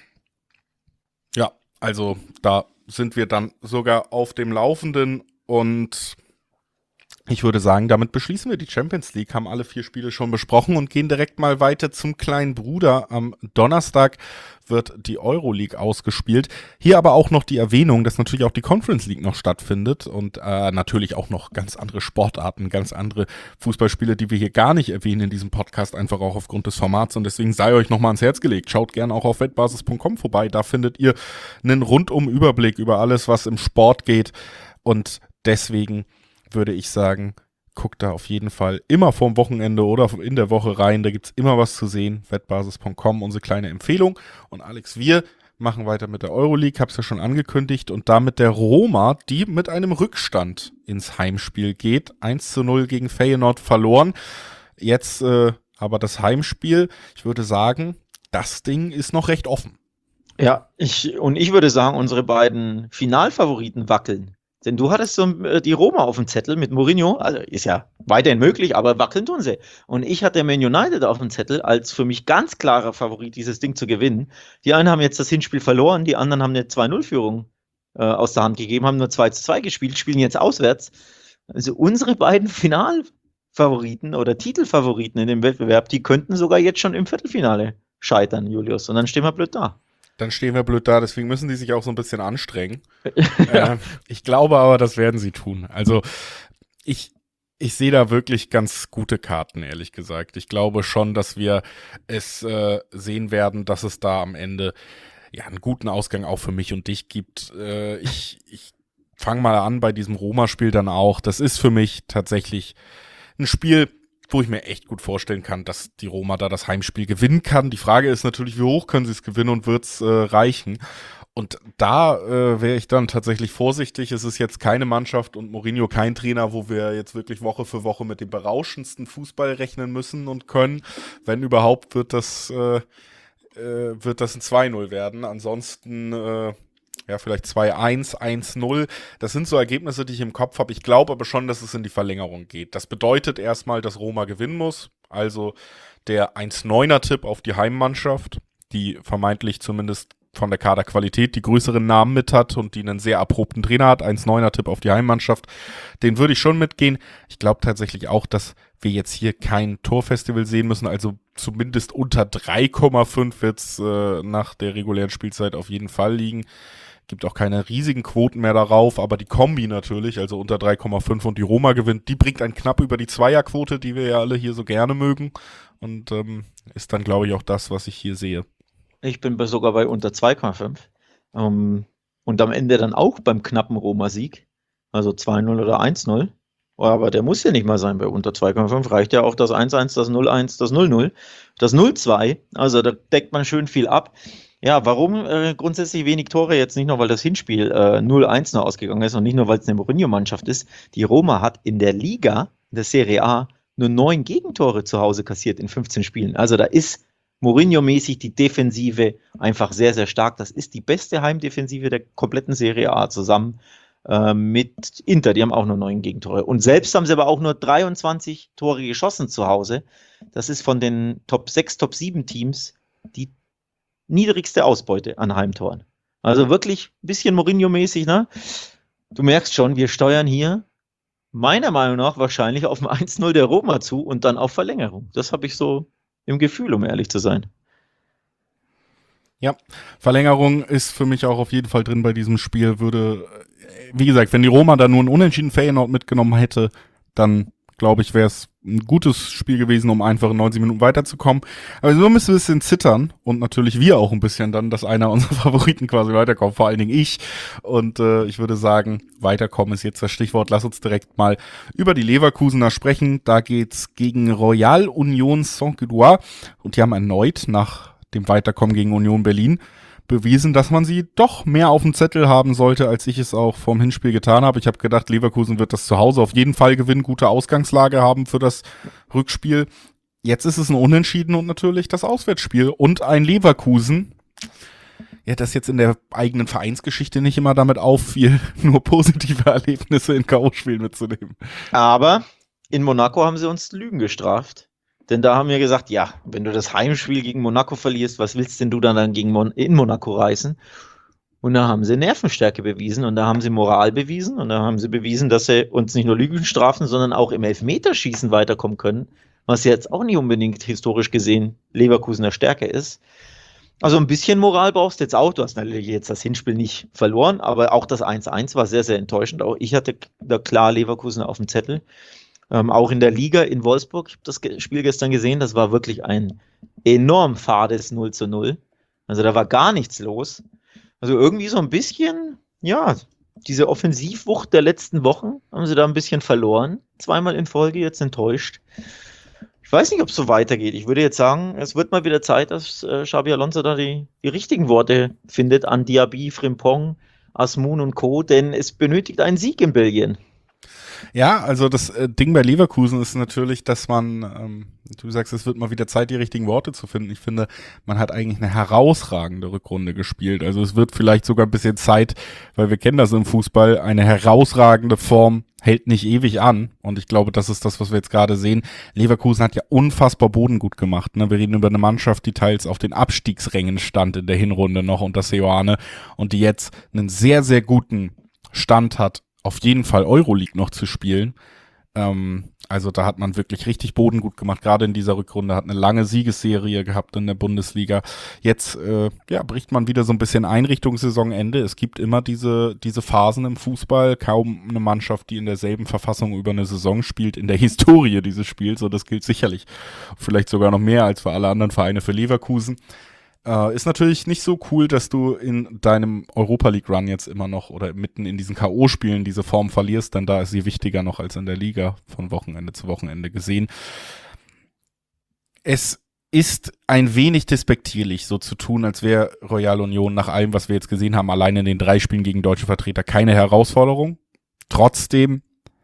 ja, also da sind wir dann sogar auf dem Laufenden und ich würde sagen, damit beschließen wir die Champions League, haben alle vier Spiele schon besprochen und gehen direkt mal weiter zum kleinen Bruder. Am Donnerstag wird die Euroleague ausgespielt. Hier aber auch noch die Erwähnung, dass natürlich auch die Conference League noch stattfindet und äh, natürlich auch noch ganz andere Sportarten, ganz andere Fußballspiele, die wir hier gar nicht erwähnen in diesem Podcast, einfach auch aufgrund des Formats und deswegen sei euch nochmal ans Herz gelegt. Schaut gerne auch auf wettbasis punkt com vorbei, da findet ihr einen rundum Überblick über alles, was im Sport geht und deswegen würde ich sagen, guckt da auf jeden Fall immer vorm Wochenende oder in der Woche rein. Da gibt es immer was zu sehen. wettbasis punkt com, unsere kleine Empfehlung. Und Alex, wir machen weiter mit der Euroleague, hab's ja schon angekündigt. Und damit der Roma, die mit einem Rückstand ins Heimspiel geht. eins zu null gegen Feyenoord verloren. Jetzt äh, aber das Heimspiel. Ich würde sagen, das Ding ist noch recht offen. Ja, ich, und ich würde sagen, unsere beiden Finalfavoriten wackeln. Denn du hattest so die Roma auf dem Zettel mit Mourinho, also ist ja weiterhin möglich, aber wackeln tun sie. Und ich hatte Man United auf dem Zettel als für mich ganz klarer Favorit, dieses Ding zu gewinnen. Die einen haben jetzt das Hinspiel verloren, die anderen haben eine zwei null Führung äh, aus der Hand gegeben, haben nur zwei zu zwei gespielt, spielen jetzt auswärts. Also unsere beiden Finalfavoriten oder Titelfavoriten in dem Wettbewerb, die könnten sogar jetzt schon im Viertelfinale scheitern, Julius. Und dann stehen wir blöd da. Dann stehen wir blöd da, deswegen müssen die sich auch so ein bisschen anstrengen. ja. äh, ich glaube aber, das werden sie tun. Also ich, ich sehe da wirklich ganz gute Karten, ehrlich gesagt. Ich glaube schon, dass wir es äh, sehen werden, dass es da am Ende ja einen guten Ausgang auch für mich und dich gibt. Äh, ich ich fange mal an bei diesem Roma-Spiel dann auch. Das ist für mich tatsächlich ein Spiel, wo ich mir echt gut vorstellen kann, dass die Roma da das Heimspiel gewinnen kann. Die Frage ist natürlich, wie hoch können sie es gewinnen und wird's äh, reichen? Und da äh, wäre ich dann tatsächlich vorsichtig. Es ist jetzt keine Mannschaft und Mourinho kein Trainer, wo wir jetzt wirklich Woche für Woche mit dem berauschendsten Fußball rechnen müssen und können. Wenn überhaupt, wird das, äh, äh, wird das ein zwei null werden. Ansonsten äh, ja, vielleicht zwei eins, eins null. Das sind so Ergebnisse, die ich im Kopf habe. Ich glaube aber schon, dass es in die Verlängerung geht. Das bedeutet erstmal, dass Roma gewinnen muss. Also der eins neuner Tipp auf die Heimmannschaft, die vermeintlich zumindest von der Kaderqualität die größeren Namen mit hat und die einen sehr erprobten Trainer hat. eins neuner Tipp auf die Heimmannschaft. Den würde ich schon mitgehen. Ich glaube tatsächlich auch, dass wir jetzt hier kein Torfestival sehen müssen. Also zumindest unter drei Komma fünf wird es äh, nach der regulären Spielzeit auf jeden Fall liegen. Gibt auch keine riesigen Quoten mehr darauf, aber die Kombi natürlich, also unter drei Komma fünf und die Roma gewinnt, die bringt einen knapp über die Zweierquote, die wir ja alle hier so gerne mögen und ähm, ist dann, glaube ich, auch das, was ich hier sehe. Ich bin bei, sogar bei unter zwei Komma fünf ähm, und am Ende dann auch beim knappen Roma-Sieg, also zwei null oder eins null, aber der muss ja nicht mal sein bei unter zwei Komma fünf, reicht ja auch das eins eins, das null eins, das null null, das null zwei, also da deckt man schön viel ab. Ja, warum äh, grundsätzlich wenig Tore jetzt? Nicht nur, weil das Hinspiel äh, null eins nur ausgegangen ist und nicht nur, weil es eine Mourinho-Mannschaft ist. Die Roma hat in der Liga, in der Serie A, nur neun Gegentore zu Hause kassiert in fünfzehn Spielen. Also da ist Mourinho-mäßig die Defensive einfach sehr, sehr stark. Das ist die beste Heimdefensive der kompletten Serie A zusammen äh, mit Inter. Die haben auch nur neun Gegentore. Und selbst haben sie aber auch nur dreiundzwanzig Tore geschossen zu Hause. Das ist von den Top sechs, Top sieben Teams die niedrigste Ausbeute an Heimtoren. Also wirklich ein bisschen Mourinho-mäßig, ne? Du merkst schon, wir steuern hier meiner Meinung nach wahrscheinlich auf ein eins null der Roma zu und dann auf Verlängerung. Das habe ich so im Gefühl, um ehrlich zu sein. Ja, Verlängerung ist für mich auch auf jeden Fall drin bei diesem Spiel. Würde, wie gesagt, wenn die Roma da nur einen unentschieden Feyenoord mitgenommen hätte, dann glaube ich, wäre es ein gutes Spiel gewesen, um einfach in neunzig Minuten weiterzukommen. Aber so müssen wir ein bisschen zittern und natürlich wir auch ein bisschen dann, dass einer unserer Favoriten quasi weiterkommt, vor allen Dingen ich. Und äh, ich würde sagen, weiterkommen ist jetzt das Stichwort. Lass uns direkt mal über die Leverkusener sprechen. Da geht's gegen Royal Union Saint-Gilloise und die haben erneut nach dem Weiterkommen gegen Union Berlin bewiesen, dass man sie doch mehr auf dem Zettel haben sollte, als ich es auch vorm Hinspiel getan habe. Ich habe gedacht, Leverkusen wird das zu Hause auf jeden Fall gewinnen, gute Ausgangslage haben für das Rückspiel. Jetzt ist es ein Unentschieden und natürlich das Auswärtsspiel und ein Leverkusen, ja, das jetzt in der eigenen Vereinsgeschichte nicht immer damit auffiel, nur positive Erlebnisse in K O-Spielen mitzunehmen. Aber in Monaco haben sie uns Lügen gestraft. Denn da haben wir gesagt, ja, wenn du das Heimspiel gegen Monaco verlierst, was willst denn du dann, dann gegen Mon- in Monaco reißen? Und da haben sie Nervenstärke bewiesen und da haben sie Moral bewiesen und da haben sie bewiesen, dass sie uns nicht nur Lügen strafen, sondern auch im Elfmeterschießen weiterkommen können, was jetzt auch nicht unbedingt historisch gesehen Leverkusener Stärke ist. Also ein bisschen Moral brauchst du jetzt auch. Du hast natürlich jetzt das Hinspiel nicht verloren, aber auch das eins eins war sehr, sehr enttäuschend. Auch ich hatte da klar Leverkusen auf dem Zettel. Ähm, auch in der Liga in Wolfsburg, ich habe das Ge- Spiel gestern gesehen, das war wirklich ein enorm fades null zu null. Also da war gar nichts los. Also irgendwie so ein bisschen, ja, diese Offensivwucht der letzten Wochen haben sie da ein bisschen verloren. Zweimal in Folge, jetzt enttäuscht. Ich weiß nicht, ob es so weitergeht. Ich würde jetzt sagen, es wird mal wieder Zeit, dass äh, Xabi Alonso da die, die richtigen Worte findet an Diaby, Frimpong, Asmun und Co., denn es benötigt einen Sieg in Belgien. Ja, also das äh, Ding bei Leverkusen ist natürlich, dass man, ähm, du sagst, es wird mal wieder Zeit, die richtigen Worte zu finden. Ich finde, man hat eigentlich eine herausragende Rückrunde gespielt. Also es wird vielleicht sogar ein bisschen Zeit, weil wir kennen das im Fußball, eine herausragende Form hält nicht ewig an. Und ich glaube, das ist das, was wir jetzt gerade sehen. Leverkusen hat ja unfassbar Boden gut gemacht. Ne? Wir reden über eine Mannschaft, die teils auf den Abstiegsrängen stand in der Hinrunde noch unter Seoane und die jetzt einen sehr, sehr guten Stand hat, auf jeden Fall Euroleague noch zu spielen. Ähm, also da hat man wirklich richtig Boden gut gemacht, gerade in dieser Rückrunde, hat eine lange Siegesserie gehabt in der Bundesliga. Jetzt äh, ja, bricht man wieder so ein bisschen ein Richtung Saisonende. Es gibt immer diese, diese Phasen im Fußball, kaum eine Mannschaft, die in derselben Verfassung über eine Saison spielt, in der Historie dieses Spiels, und das gilt sicherlich vielleicht sogar noch mehr als für alle anderen Vereine für Leverkusen. Äh, ist natürlich nicht so cool, dass du in deinem Europa League Run jetzt immer noch oder mitten in diesen K O-Spielen diese Form verlierst, denn da ist sie wichtiger noch als in der Liga von Wochenende zu Wochenende gesehen. Es ist ein wenig despektierlich, so zu tun, als wäre Royal Union nach allem, was wir jetzt gesehen haben, allein in den drei Spielen gegen deutsche Vertreter keine Herausforderung. Trotzdem,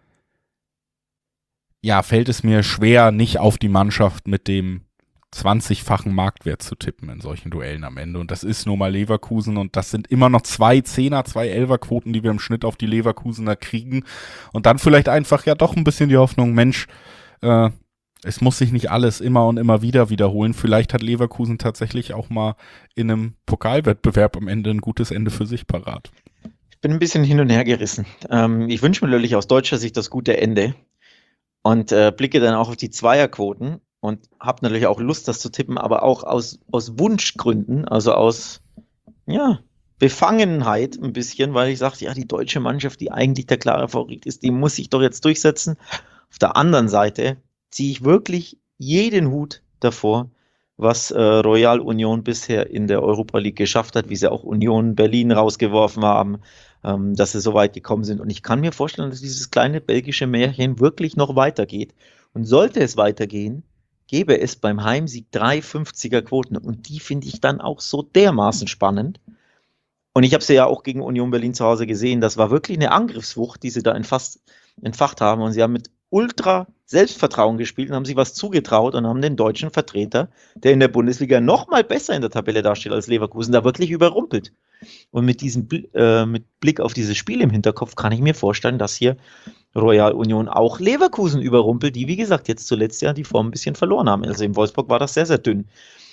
ja, fällt es mir schwer, nicht auf die Mannschaft mit dem zwanzigfachen Marktwert zu tippen in solchen Duellen am Ende. Und das ist nun mal Leverkusen und das sind immer noch zwei Zehner, zwei Elferquoten, die wir im Schnitt auf die Leverkusener kriegen. Und dann vielleicht einfach ja doch ein bisschen die Hoffnung, Mensch, äh, es muss sich nicht alles immer und immer wieder wiederholen. Vielleicht hat Leverkusen tatsächlich auch mal in einem Pokalwettbewerb am Ende ein gutes Ende für sich parat. Ich bin ein bisschen hin und her gerissen. Ähm, ich wünsche mir natürlich aus deutscher Sicht das gute Ende und äh, blicke dann auch auf die Zweierquoten und habe natürlich auch Lust, das zu tippen, aber auch aus, aus Wunschgründen, also aus ja, Befangenheit ein bisschen, weil ich sage, ja, die deutsche Mannschaft, die eigentlich der klare Favorit ist, die muss sich doch jetzt durchsetzen. Auf der anderen Seite ziehe ich wirklich jeden Hut davor, was äh, Royal Union bisher in der Europa League geschafft hat, wie sie auch Union Berlin rausgeworfen haben, ähm, dass sie so weit gekommen sind. Und ich kann mir vorstellen, dass dieses kleine belgische Märchen wirklich noch weitergeht. Und sollte es weitergehen, gäbe es beim Heimsieg drei fünfziger Quoten. Und die finde ich dann auch so dermaßen spannend. Und ich habe sie ja auch gegen Union Berlin zu Hause gesehen. Das war wirklich eine Angriffswucht, die sie da entfasst, entfacht haben. Und sie haben mit ultra Selbstvertrauen gespielt und haben sich was zugetraut und haben den deutschen Vertreter, der in der Bundesliga noch mal besser in der Tabelle dasteht als Leverkusen, da wirklich überrumpelt. Und mit diesem äh, mit Blick auf dieses Spiel im Hinterkopf kann ich mir vorstellen, dass hier Royal Union auch Leverkusen überrumpelt, die, wie gesagt, jetzt zuletzt ja die Form ein bisschen verloren haben. Also in Wolfsburg war das sehr, sehr dünn.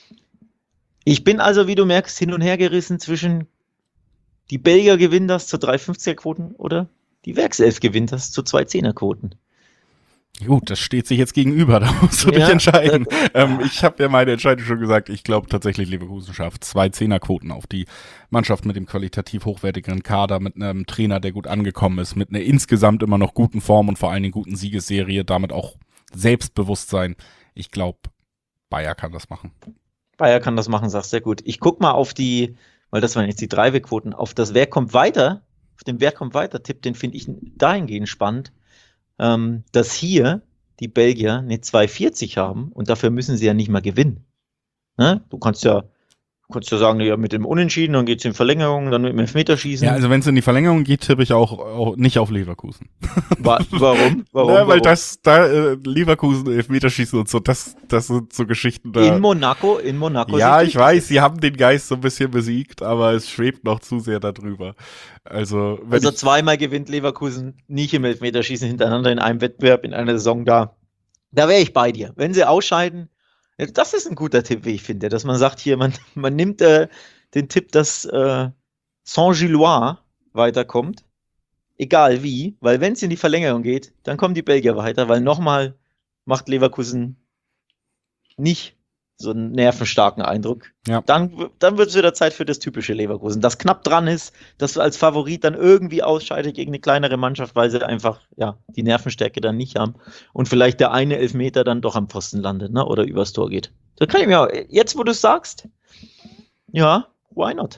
Ich bin also, wie du merkst, hin und her gerissen zwischen die Belgier gewinnen das zu drei fünfziger Quoten oder die Werkself gewinnt das zu zwei Zehner Quoten. Gut, das steht sich jetzt gegenüber, da musst du ja, dich entscheiden. Äh, ähm, ich habe ja meine Entscheidung schon gesagt, ich glaube tatsächlich Leverkusen schafft zwei Zehnerquoten auf die Mannschaft mit dem qualitativ hochwertigeren Kader, mit einem Trainer, der gut angekommen ist, mit einer insgesamt immer noch guten Form und vor allen Dingen guten Siegesserie, damit auch Selbstbewusstsein. Ich glaube, Bayer kann das machen. Bayer kann das machen, sagst du, sehr gut. Ich guck mal auf die, weil das waren jetzt die Dreiwegquoten, auf das Wer kommt weiter, auf den Wer kommt weiter Tipp, den finde ich dahingehend spannend, dass hier die Belgier eine zwei vierzig haben und dafür müssen sie ja nicht mal gewinnen. Ne? Du kannst ja, du kannst ja sagen, ja, mit dem Unentschieden, dann geht es in Verlängerung, dann mit dem Elfmeterschießen. Ja, also wenn es in die Verlängerung geht, tippe ich auch, auch nicht auf Leverkusen. Wa- warum? Warum? Na, weil warum? das, da äh, Leverkusen, Elfmeterschießen und so, das, das sind so Geschichten da. In Monaco, in Monaco. Ja, ich weiß, sie haben den Geist so ein bisschen besiegt, aber es schwebt noch zu sehr darüber. Also, wenn also ich, zweimal gewinnt Leverkusen nicht im Elfmeterschießen hintereinander in einem Wettbewerb in einer Saison da. Da wäre ich bei dir. Wenn sie ausscheiden, das ist ein guter Tipp, wie ich finde, dass man sagt hier, man, man nimmt äh, den Tipp, dass äh, Saint-Gilloise weiterkommt, egal wie, weil wenn es in die Verlängerung geht, dann kommen die Belgier weiter, weil nochmal macht Leverkusen nicht so einen nervenstarken Eindruck. Ja. Dann, dann wird es wieder Zeit für das typische Leverkusen, das knapp dran ist, dass du als Favorit dann irgendwie ausscheidet gegen eine kleinere Mannschaft, weil sie einfach ja die Nervenstärke dann nicht haben und vielleicht der eine Elfmeter dann doch am Pfosten landet, ne, oder übers Tor geht. Das kann ich mir auch, jetzt wo du es sagst, ja, why not?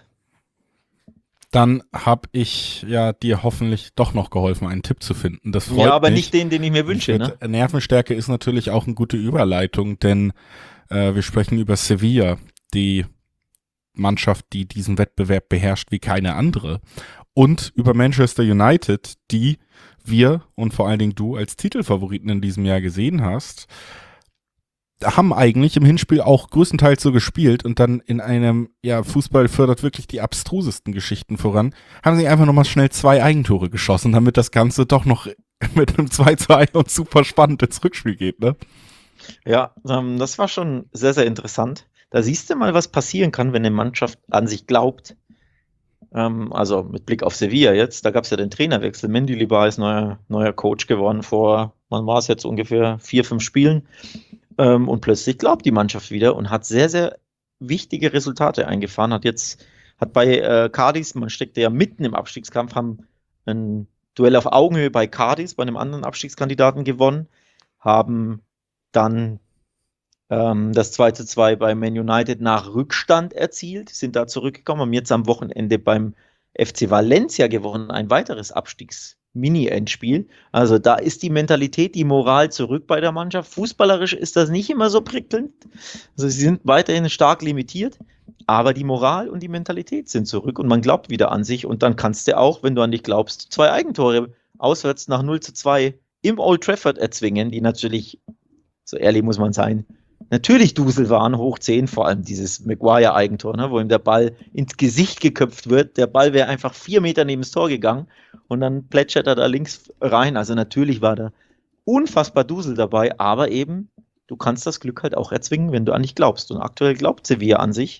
Dann habe ich ja dir hoffentlich doch noch geholfen, einen Tipp zu finden. Das freut ja, aber mich. nicht den, den ich mir wünsche. Ich Ne? würd, Nervenstärke ist natürlich auch eine gute Überleitung, denn äh, wir sprechen über Sevilla, die Mannschaft, die diesen Wettbewerb beherrscht wie keine andere. Und über Manchester United, die wir und vor allen Dingen du als Titelfavoriten in diesem Jahr gesehen hast, haben eigentlich im Hinspiel auch größtenteils so gespielt und dann in einem, ja, Fußball fördert wirklich die abstrusesten Geschichten voran, haben sie einfach nochmal schnell zwei Eigentore geschossen, damit das Ganze doch noch mit einem zwei zu eins und super spannend ins Rückspiel geht, ne? Ja, ähm, das war schon sehr, sehr interessant. Da siehst du mal, was passieren kann, wenn eine Mannschaft an sich glaubt. Ähm, also mit Blick auf Sevilla jetzt, da gab es ja den Trainerwechsel. Mendilibar ist neuer, neuer Coach geworden vor, wann war es jetzt, ungefähr vier, fünf Spielen. Ähm, und plötzlich glaubt die Mannschaft wieder und hat sehr, sehr wichtige Resultate eingefahren. Hat jetzt, hat bei äh, Cadiz, man steckte ja mitten im Abstiegskampf, haben ein Duell auf Augenhöhe bei Cadiz, bei einem anderen Abstiegskandidaten gewonnen, haben dann ähm, das zwei zu zwei bei Man United nach Rückstand erzielt, sind da zurückgekommen, haben jetzt am Wochenende beim F C Valencia gewonnen, ein weiteres Abstiegs-Mini-Endspiel. Also da ist die Mentalität, die Moral zurück bei der Mannschaft. Fußballerisch ist das nicht immer so prickelnd. Also sie sind weiterhin stark limitiert, aber die Moral und die Mentalität sind zurück und man glaubt wieder an sich. Und dann kannst du auch, wenn du an dich glaubst, zwei Eigentore auswärts nach null zu zwei im Old Trafford erzwingen, die natürlich, so ehrlich muss man sein, natürlich Dusel waren, hoch zehn, vor allem dieses Maguire-Eigentor, ne, wo ihm der Ball ins Gesicht geköpft wird. Der Ball wäre einfach vier Meter neben das Tor gegangen und dann plätschert er da links rein. Also natürlich war da unfassbar Dusel dabei, aber eben, du kannst das Glück halt auch erzwingen, wenn du an dich glaubst. Und aktuell glaubt Sevilla an sich.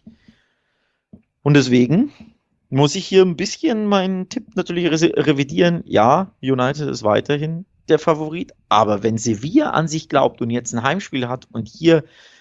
Und deswegen muss ich hier ein bisschen meinen Tipp natürlich revidieren. Ja, United ist weiterhin der Favorit, aber wenn Sevilla an sich glaubt und jetzt ein Heimspiel hat und hier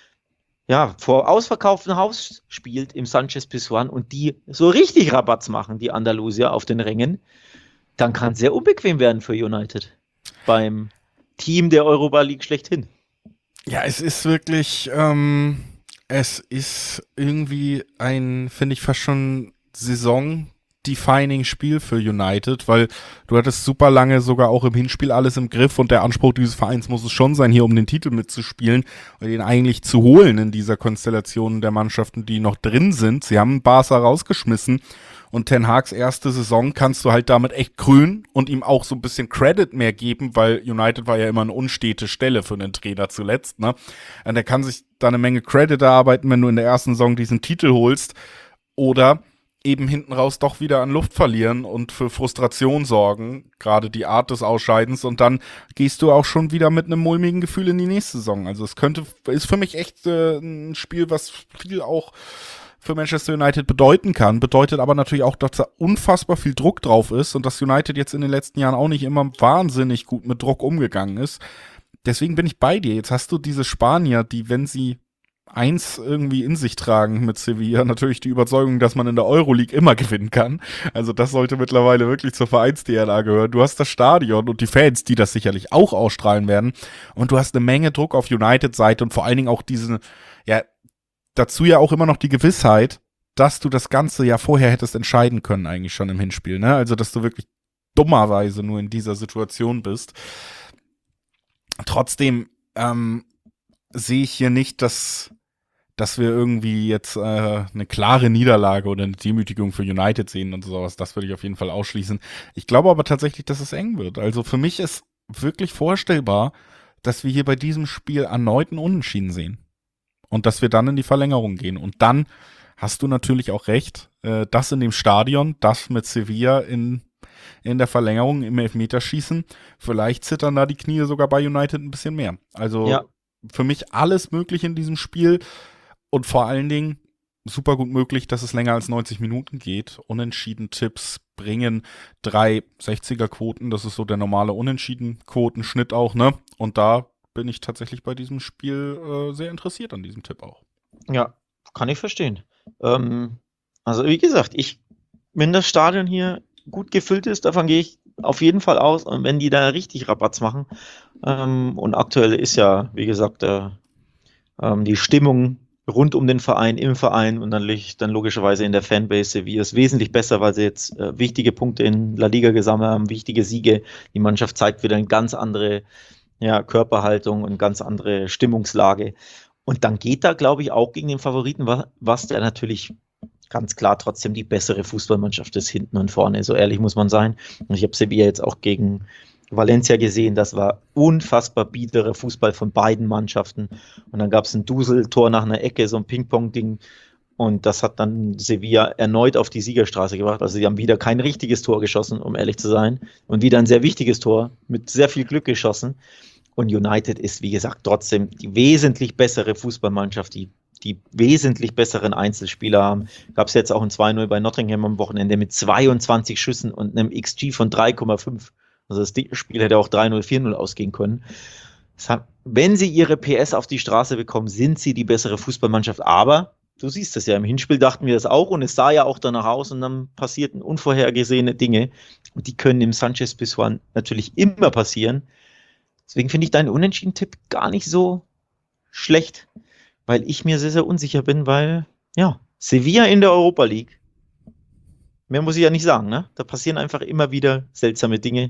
ja vor ausverkauftem Haus spielt im Sánchez-Pizjuán und die so richtig Rabatz machen, die Andalusier auf den Rängen, dann kann es sehr unbequem werden für United beim Team der Europa League schlechthin. Ja, es ist wirklich, ähm, es ist irgendwie ein, finde ich, fast schon Saison defining Spiel für United, weil du hattest super lange sogar auch im Hinspiel alles im Griff und der Anspruch dieses Vereins muss es schon sein, hier um den Titel mitzuspielen und den eigentlich zu holen in dieser Konstellation der Mannschaften, die noch drin sind. Sie haben Barca rausgeschmissen und Ten Hags erste Saison kannst du halt damit echt krönen und ihm auch so ein bisschen Credit mehr geben, weil United war ja immer eine unstete Stelle für einen Trainer zuletzt, ne? Und er kann sich da eine Menge Credit erarbeiten, wenn du in der ersten Saison diesen Titel holst oder eben hinten raus doch wieder an Luft verlieren und für Frustration sorgen, gerade die Art des Ausscheidens, und dann gehst du auch schon wieder mit einem mulmigen Gefühl in die nächste Saison. Also es könnte, ist für mich echt äh, ein Spiel, was viel auch für Manchester United bedeuten kann, bedeutet aber natürlich auch, dass da unfassbar viel Druck drauf ist und dass United jetzt in den letzten Jahren auch nicht immer wahnsinnig gut mit Druck umgegangen ist. Deswegen bin ich bei dir. Jetzt hast du diese Spanier, die, wenn sie eins irgendwie in sich tragen mit Sevilla, natürlich die Überzeugung, dass man in der Euroleague immer gewinnen kann. Also das sollte mittlerweile wirklich zur Vereins-D N A gehören. Du hast das Stadion und die Fans, die das sicherlich auch ausstrahlen werden. Und du hast eine Menge Druck auf United-Seite und vor allen Dingen auch diese, ja, dazu ja auch immer noch die Gewissheit, dass du das Ganze ja vorher hättest entscheiden können eigentlich schon im Hinspiel, ne? Also dass du wirklich dummerweise nur in dieser Situation bist. Trotzdem ähm, sehe ich hier nicht, dass dass wir irgendwie jetzt äh, eine klare Niederlage oder eine Demütigung für United sehen und sowas. Das würde ich auf jeden Fall ausschließen. Ich glaube aber tatsächlich, dass es eng wird. Also für mich ist wirklich vorstellbar, dass wir hier bei diesem Spiel erneut einen Unentschieden sehen. Und dass wir dann in die Verlängerung gehen. Und dann hast du natürlich auch recht, äh, das in dem Stadion, das mit Sevilla in, in der Verlängerung im Elfmeterschießen, vielleicht zittern da die Knie sogar bei United ein bisschen mehr. Also ja. Für mich alles möglich in diesem Spiel. Und vor allen Dingen super gut möglich, dass es länger als neunzig Minuten geht. Unentschieden-Tipps bringen drei sechziger-Quoten. Das ist so der normale Unentschieden-Quotenschnitt auch, ne? Und da bin ich tatsächlich bei diesem Spiel äh, sehr interessiert an diesem Tipp auch. Ja, kann ich verstehen. Ähm, also wie gesagt, ich, wenn das Stadion hier gut gefüllt ist, davon gehe ich auf jeden Fall aus. Und wenn die da richtig Rabatz machen, ähm, und aktuell ist ja, wie gesagt, äh, ähm, die Stimmung rund um den Verein, im Verein und dann, dann logischerweise in der Fanbase, wie es wesentlich besser, weil sie jetzt äh, wichtige Punkte in La Liga gesammelt haben, wichtige Siege. Die Mannschaft zeigt wieder eine ganz andere ja, Körperhaltung und ganz andere Stimmungslage. Und dann geht da, glaube ich, auch gegen den Favoriten, was, was der natürlich ganz klar trotzdem die bessere Fußballmannschaft ist, hinten und vorne. So ehrlich muss man sein. Und ich habe Sevilla jetzt auch gegen Valencia gesehen, das war unfassbar biederer Fußball von beiden Mannschaften. Und dann gab es ein Dusel-Tor nach einer Ecke, so ein Ping-Pong-Ding. Und das hat dann Sevilla erneut auf die Siegerstraße gebracht. Also sie haben wieder kein richtiges Tor geschossen, um ehrlich zu sein. Und wieder ein sehr wichtiges Tor mit sehr viel Glück geschossen. Und United ist, wie gesagt, trotzdem die wesentlich bessere Fußballmannschaft, die die wesentlich besseren Einzelspieler haben. Gab es jetzt auch ein zwei null bei Nottingham am Wochenende mit zweiundzwanzig Schüssen und einem X G von drei Komma fünf. Also das Spiel hätte auch drei null, vier null ausgehen können. Hat, wenn sie ihre P S auf die Straße bekommen, sind sie die bessere Fußballmannschaft. Aber du siehst das ja, im Hinspiel dachten wir das auch und es sah ja auch danach aus und dann passierten unvorhergesehene Dinge. Und die können im Sánchez-Pizjuán natürlich immer passieren. Deswegen finde ich deinen Unentschieden-Tipp gar nicht so schlecht. weil ich mir sehr, sehr unsicher bin, weil, ja, Sevilla in der Europa League. Mehr muss ich ja nicht sagen, ne? Da passieren einfach immer wieder seltsame Dinge.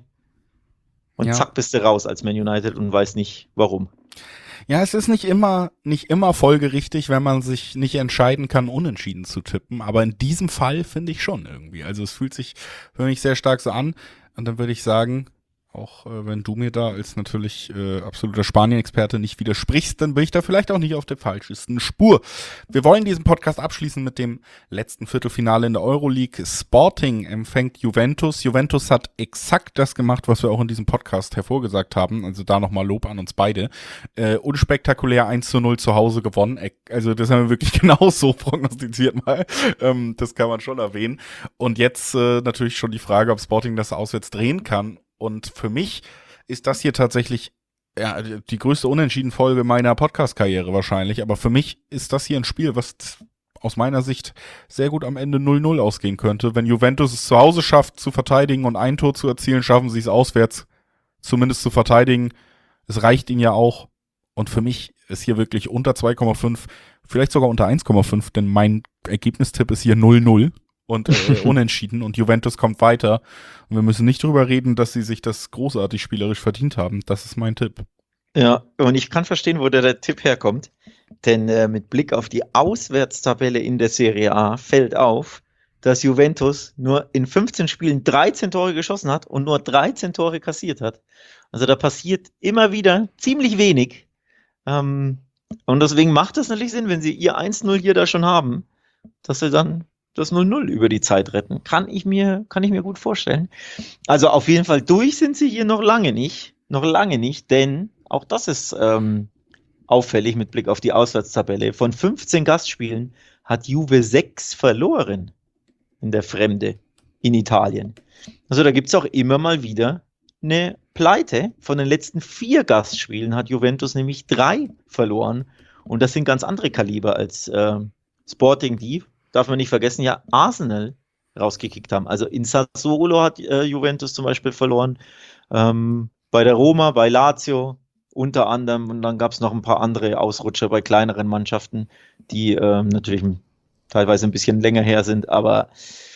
Und Ja. zack, bist du raus als Man United und weiß nicht, warum. Ja, es ist nicht immer, nicht immer folgerichtig, wenn man sich nicht entscheiden kann, unentschieden zu tippen. Aber in diesem Fall finde ich schon irgendwie. Also es fühlt sich für mich sehr stark so an. Und dann würde ich sagen, auch äh, wenn du mir da als natürlich äh, absoluter Spanien-Experte nicht widersprichst, dann bin ich da vielleicht auch nicht auf der falschesten Spur. Wir wollen diesen Podcast abschließen mit dem letzten Viertelfinale in der Euroleague. Sporting empfängt Juventus. Juventus hat exakt das gemacht, was wir auch in diesem Podcast hervorgesagt haben. Also da nochmal Lob an uns beide. Äh, unspektakulär eins zu null zu Hause gewonnen. Also das haben wir wirklich genau so prognostiziert mal. Ähm, das kann man schon erwähnen. Und jetzt äh, natürlich schon die Frage, ob Sporting das auswärts drehen kann. Und für mich ist das hier tatsächlich ja, die größte Unentschieden-Folge meiner Podcast-Karriere wahrscheinlich. Aber für mich ist das hier ein Spiel, was aus meiner Sicht sehr gut am Ende null null ausgehen könnte. Wenn Juventus es zu Hause schafft, zu verteidigen und ein Tor zu erzielen, schaffen sie es auswärts zumindest zu verteidigen. Es reicht ihnen ja auch. Und für mich ist hier wirklich unter zwei Komma fünf, vielleicht sogar unter eins Komma fünf, denn mein Ergebnistipp ist hier null null. Und äh, unentschieden und Juventus kommt weiter. Und wir müssen nicht drüber reden, dass sie sich das großartig spielerisch verdient haben. Das ist mein Tipp. Ja, und ich kann verstehen, wo der, der Tipp herkommt. Denn äh, mit Blick auf die Auswärtstabelle in der Serie A fällt auf, dass Juventus nur in fünfzehn Spielen dreizehn Tore geschossen hat und nur dreizehn Tore kassiert hat. Also da passiert immer wieder ziemlich wenig. Ähm, und deswegen macht es natürlich Sinn, wenn sie ihr eins null hier da schon haben, dass sie dann das null null über die Zeit retten. Kann ich mir, kann ich mir gut vorstellen. Also auf jeden Fall durch sind sie hier noch lange nicht. Noch lange nicht, denn auch das ist ähm, auffällig mit Blick auf die Auswärtstabelle. Von fünfzehn Gastspielen hat Juve sechs verloren in der Fremde in Italien. Also da gibt es auch immer mal wieder eine Pleite. Von den letzten vier Gastspielen hat Juventus nämlich drei verloren. Und das sind ganz andere Kaliber als äh, Sporting, die, darf man nicht vergessen, ja Arsenal rausgekickt haben. Also in Sassuolo hat äh, Juventus zum Beispiel verloren, ähm, bei der Roma, bei Lazio unter anderem, und dann gab es noch ein paar andere Ausrutscher bei kleineren Mannschaften, die ähm, natürlich teilweise ein bisschen länger her sind, aber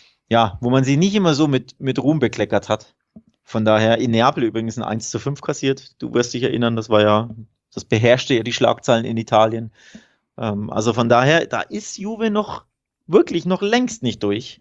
ja, wo man sie nicht immer so mit, mit Ruhm bekleckert hat. Von daher in Neapel übrigens ein eins zu fünf kassiert. Du wirst dich erinnern, das war ja, das beherrschte ja die Schlagzeilen in Italien. Ähm, also von daher, da ist Juve noch wirklich noch längst nicht durch.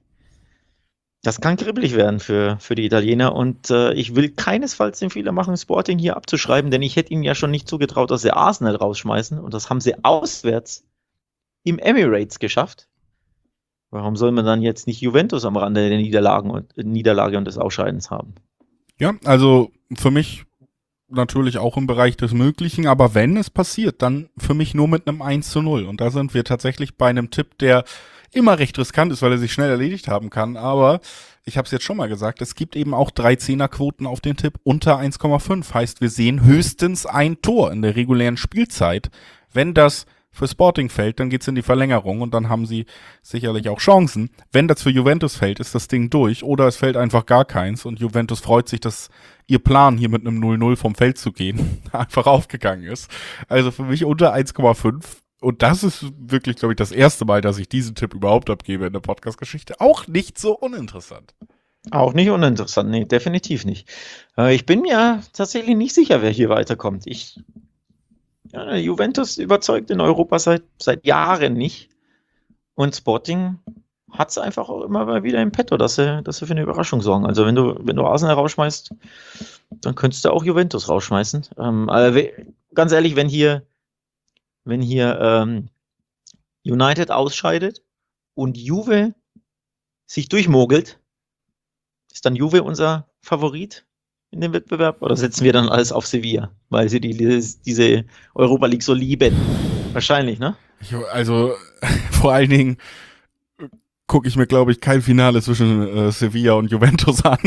Das kann kribbelig werden für, für die Italiener und äh, ich will keinesfalls den Fehler machen, Sporting hier abzuschreiben, denn ich hätte ihnen ja schon nicht zugetraut, dass sie Arsenal rausschmeißen und das haben sie auswärts im Emirates geschafft. Warum soll man dann jetzt nicht Juventus am Rande der Niederlagen und, Niederlage und des Ausscheidens haben? Ja, also für mich natürlich auch im Bereich des Möglichen, aber wenn es passiert, dann für mich nur mit einem eins zu null. Und da sind wir tatsächlich bei einem Tipp, der immer recht riskant ist, weil er sich schnell erledigt haben kann. Aber ich habe es jetzt schon mal gesagt, es gibt eben auch drei Zehnerquoten auf den Tipp unter eins Komma fünf. Heißt, wir sehen höchstens ein Tor in der regulären Spielzeit. Wenn das für Sporting fällt, dann geht's in die Verlängerung und dann haben sie sicherlich auch Chancen. Wenn das für Juventus fällt, ist das Ding durch oder es fällt einfach gar keins und Juventus freut sich, dass ihr Plan, hier mit einem null null vom Feld zu gehen, einfach aufgegangen ist. Also für mich unter eins Komma fünf und das ist wirklich, glaube ich, das erste Mal, dass ich diesen Tipp überhaupt abgebe in der Podcast-Geschichte. Auch nicht so uninteressant. Auch nicht uninteressant, nee, definitiv nicht. Äh, ich bin mir tatsächlich nicht sicher, wer hier weiterkommt. Ich Ja, Juventus überzeugt in Europa seit, seit Jahren nicht. Und Sporting hat es einfach auch immer mal wieder im Petto, dass sie, dass sie für eine Überraschung sorgen. Also wenn du, wenn du Arsenal rausschmeißt, dann könntest du auch Juventus rausschmeißen. Ähm, aber ganz ehrlich, wenn hier, wenn hier ähm, United ausscheidet und Juve sich durchmogelt, ist dann Juve unser Favorit in dem Wettbewerb oder setzen wir dann alles auf Sevilla, weil sie die, diese Europa League so lieben? Wahrscheinlich, ne? Ich, also vor allen Dingen gucke ich mir, glaube ich, kein Finale zwischen äh, Sevilla und Juventus an.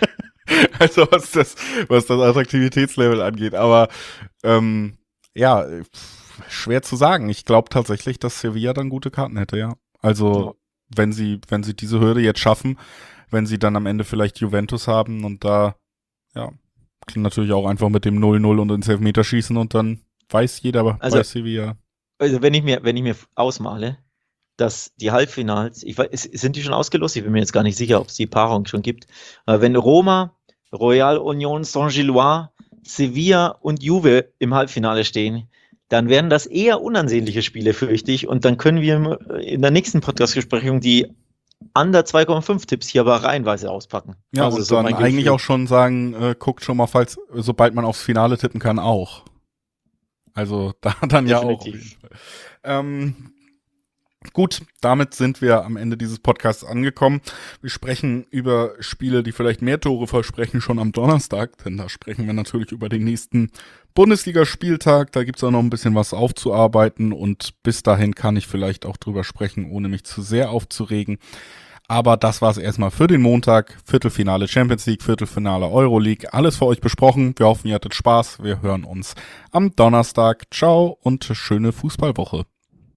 Also was das, was das Attraktivitätslevel angeht. Aber ähm, ja, schwer zu sagen. Ich glaube tatsächlich, dass Sevilla dann gute Karten hätte, ja. Also ja. wenn sie, wenn sie diese Hürde jetzt schaffen, wenn sie dann am Ende vielleicht Juventus haben und da ja, natürlich auch einfach mit dem null null und ins Elfmeterschießen und dann weiß jeder also, bei Sevilla. Also wenn ich mir, wenn ich mir ausmale, dass die Halbfinals, ich weiß, sind die schon ausgelost? Ich bin mir jetzt gar nicht sicher, ob es die Paarung schon gibt. Aber wenn Roma, Royal Union Saint-Gilloise, Sevilla und Juve im Halbfinale stehen, dann werden das eher unansehnliche Spiele, fürchte ich. Und dann können wir in der nächsten Podcast-Besprechung die Under zwei Komma fünf Tipps hier aber reihenweise auspacken. Ja, also und so dann eigentlich auch schon sagen, äh, guckt schon mal, falls, sobald man aufs Finale tippen kann, auch. Also da dann Definitiv. ja auch. Ähm, Gut, damit sind wir am Ende dieses Podcasts angekommen. Wir sprechen über Spiele, die vielleicht mehr Tore versprechen, schon am Donnerstag, denn da sprechen wir natürlich über den nächsten Bundesligaspieltag. Da gibt's auch noch ein bisschen was aufzuarbeiten und bis dahin kann ich vielleicht auch drüber sprechen, ohne mich zu sehr aufzuregen. Aber das war's erstmal für den Montag. Viertelfinale Champions League, Viertelfinale Euroleague. Alles für euch besprochen. Wir hoffen, ihr hattet Spaß. Wir hören uns am Donnerstag. Ciao und schöne Fußballwoche.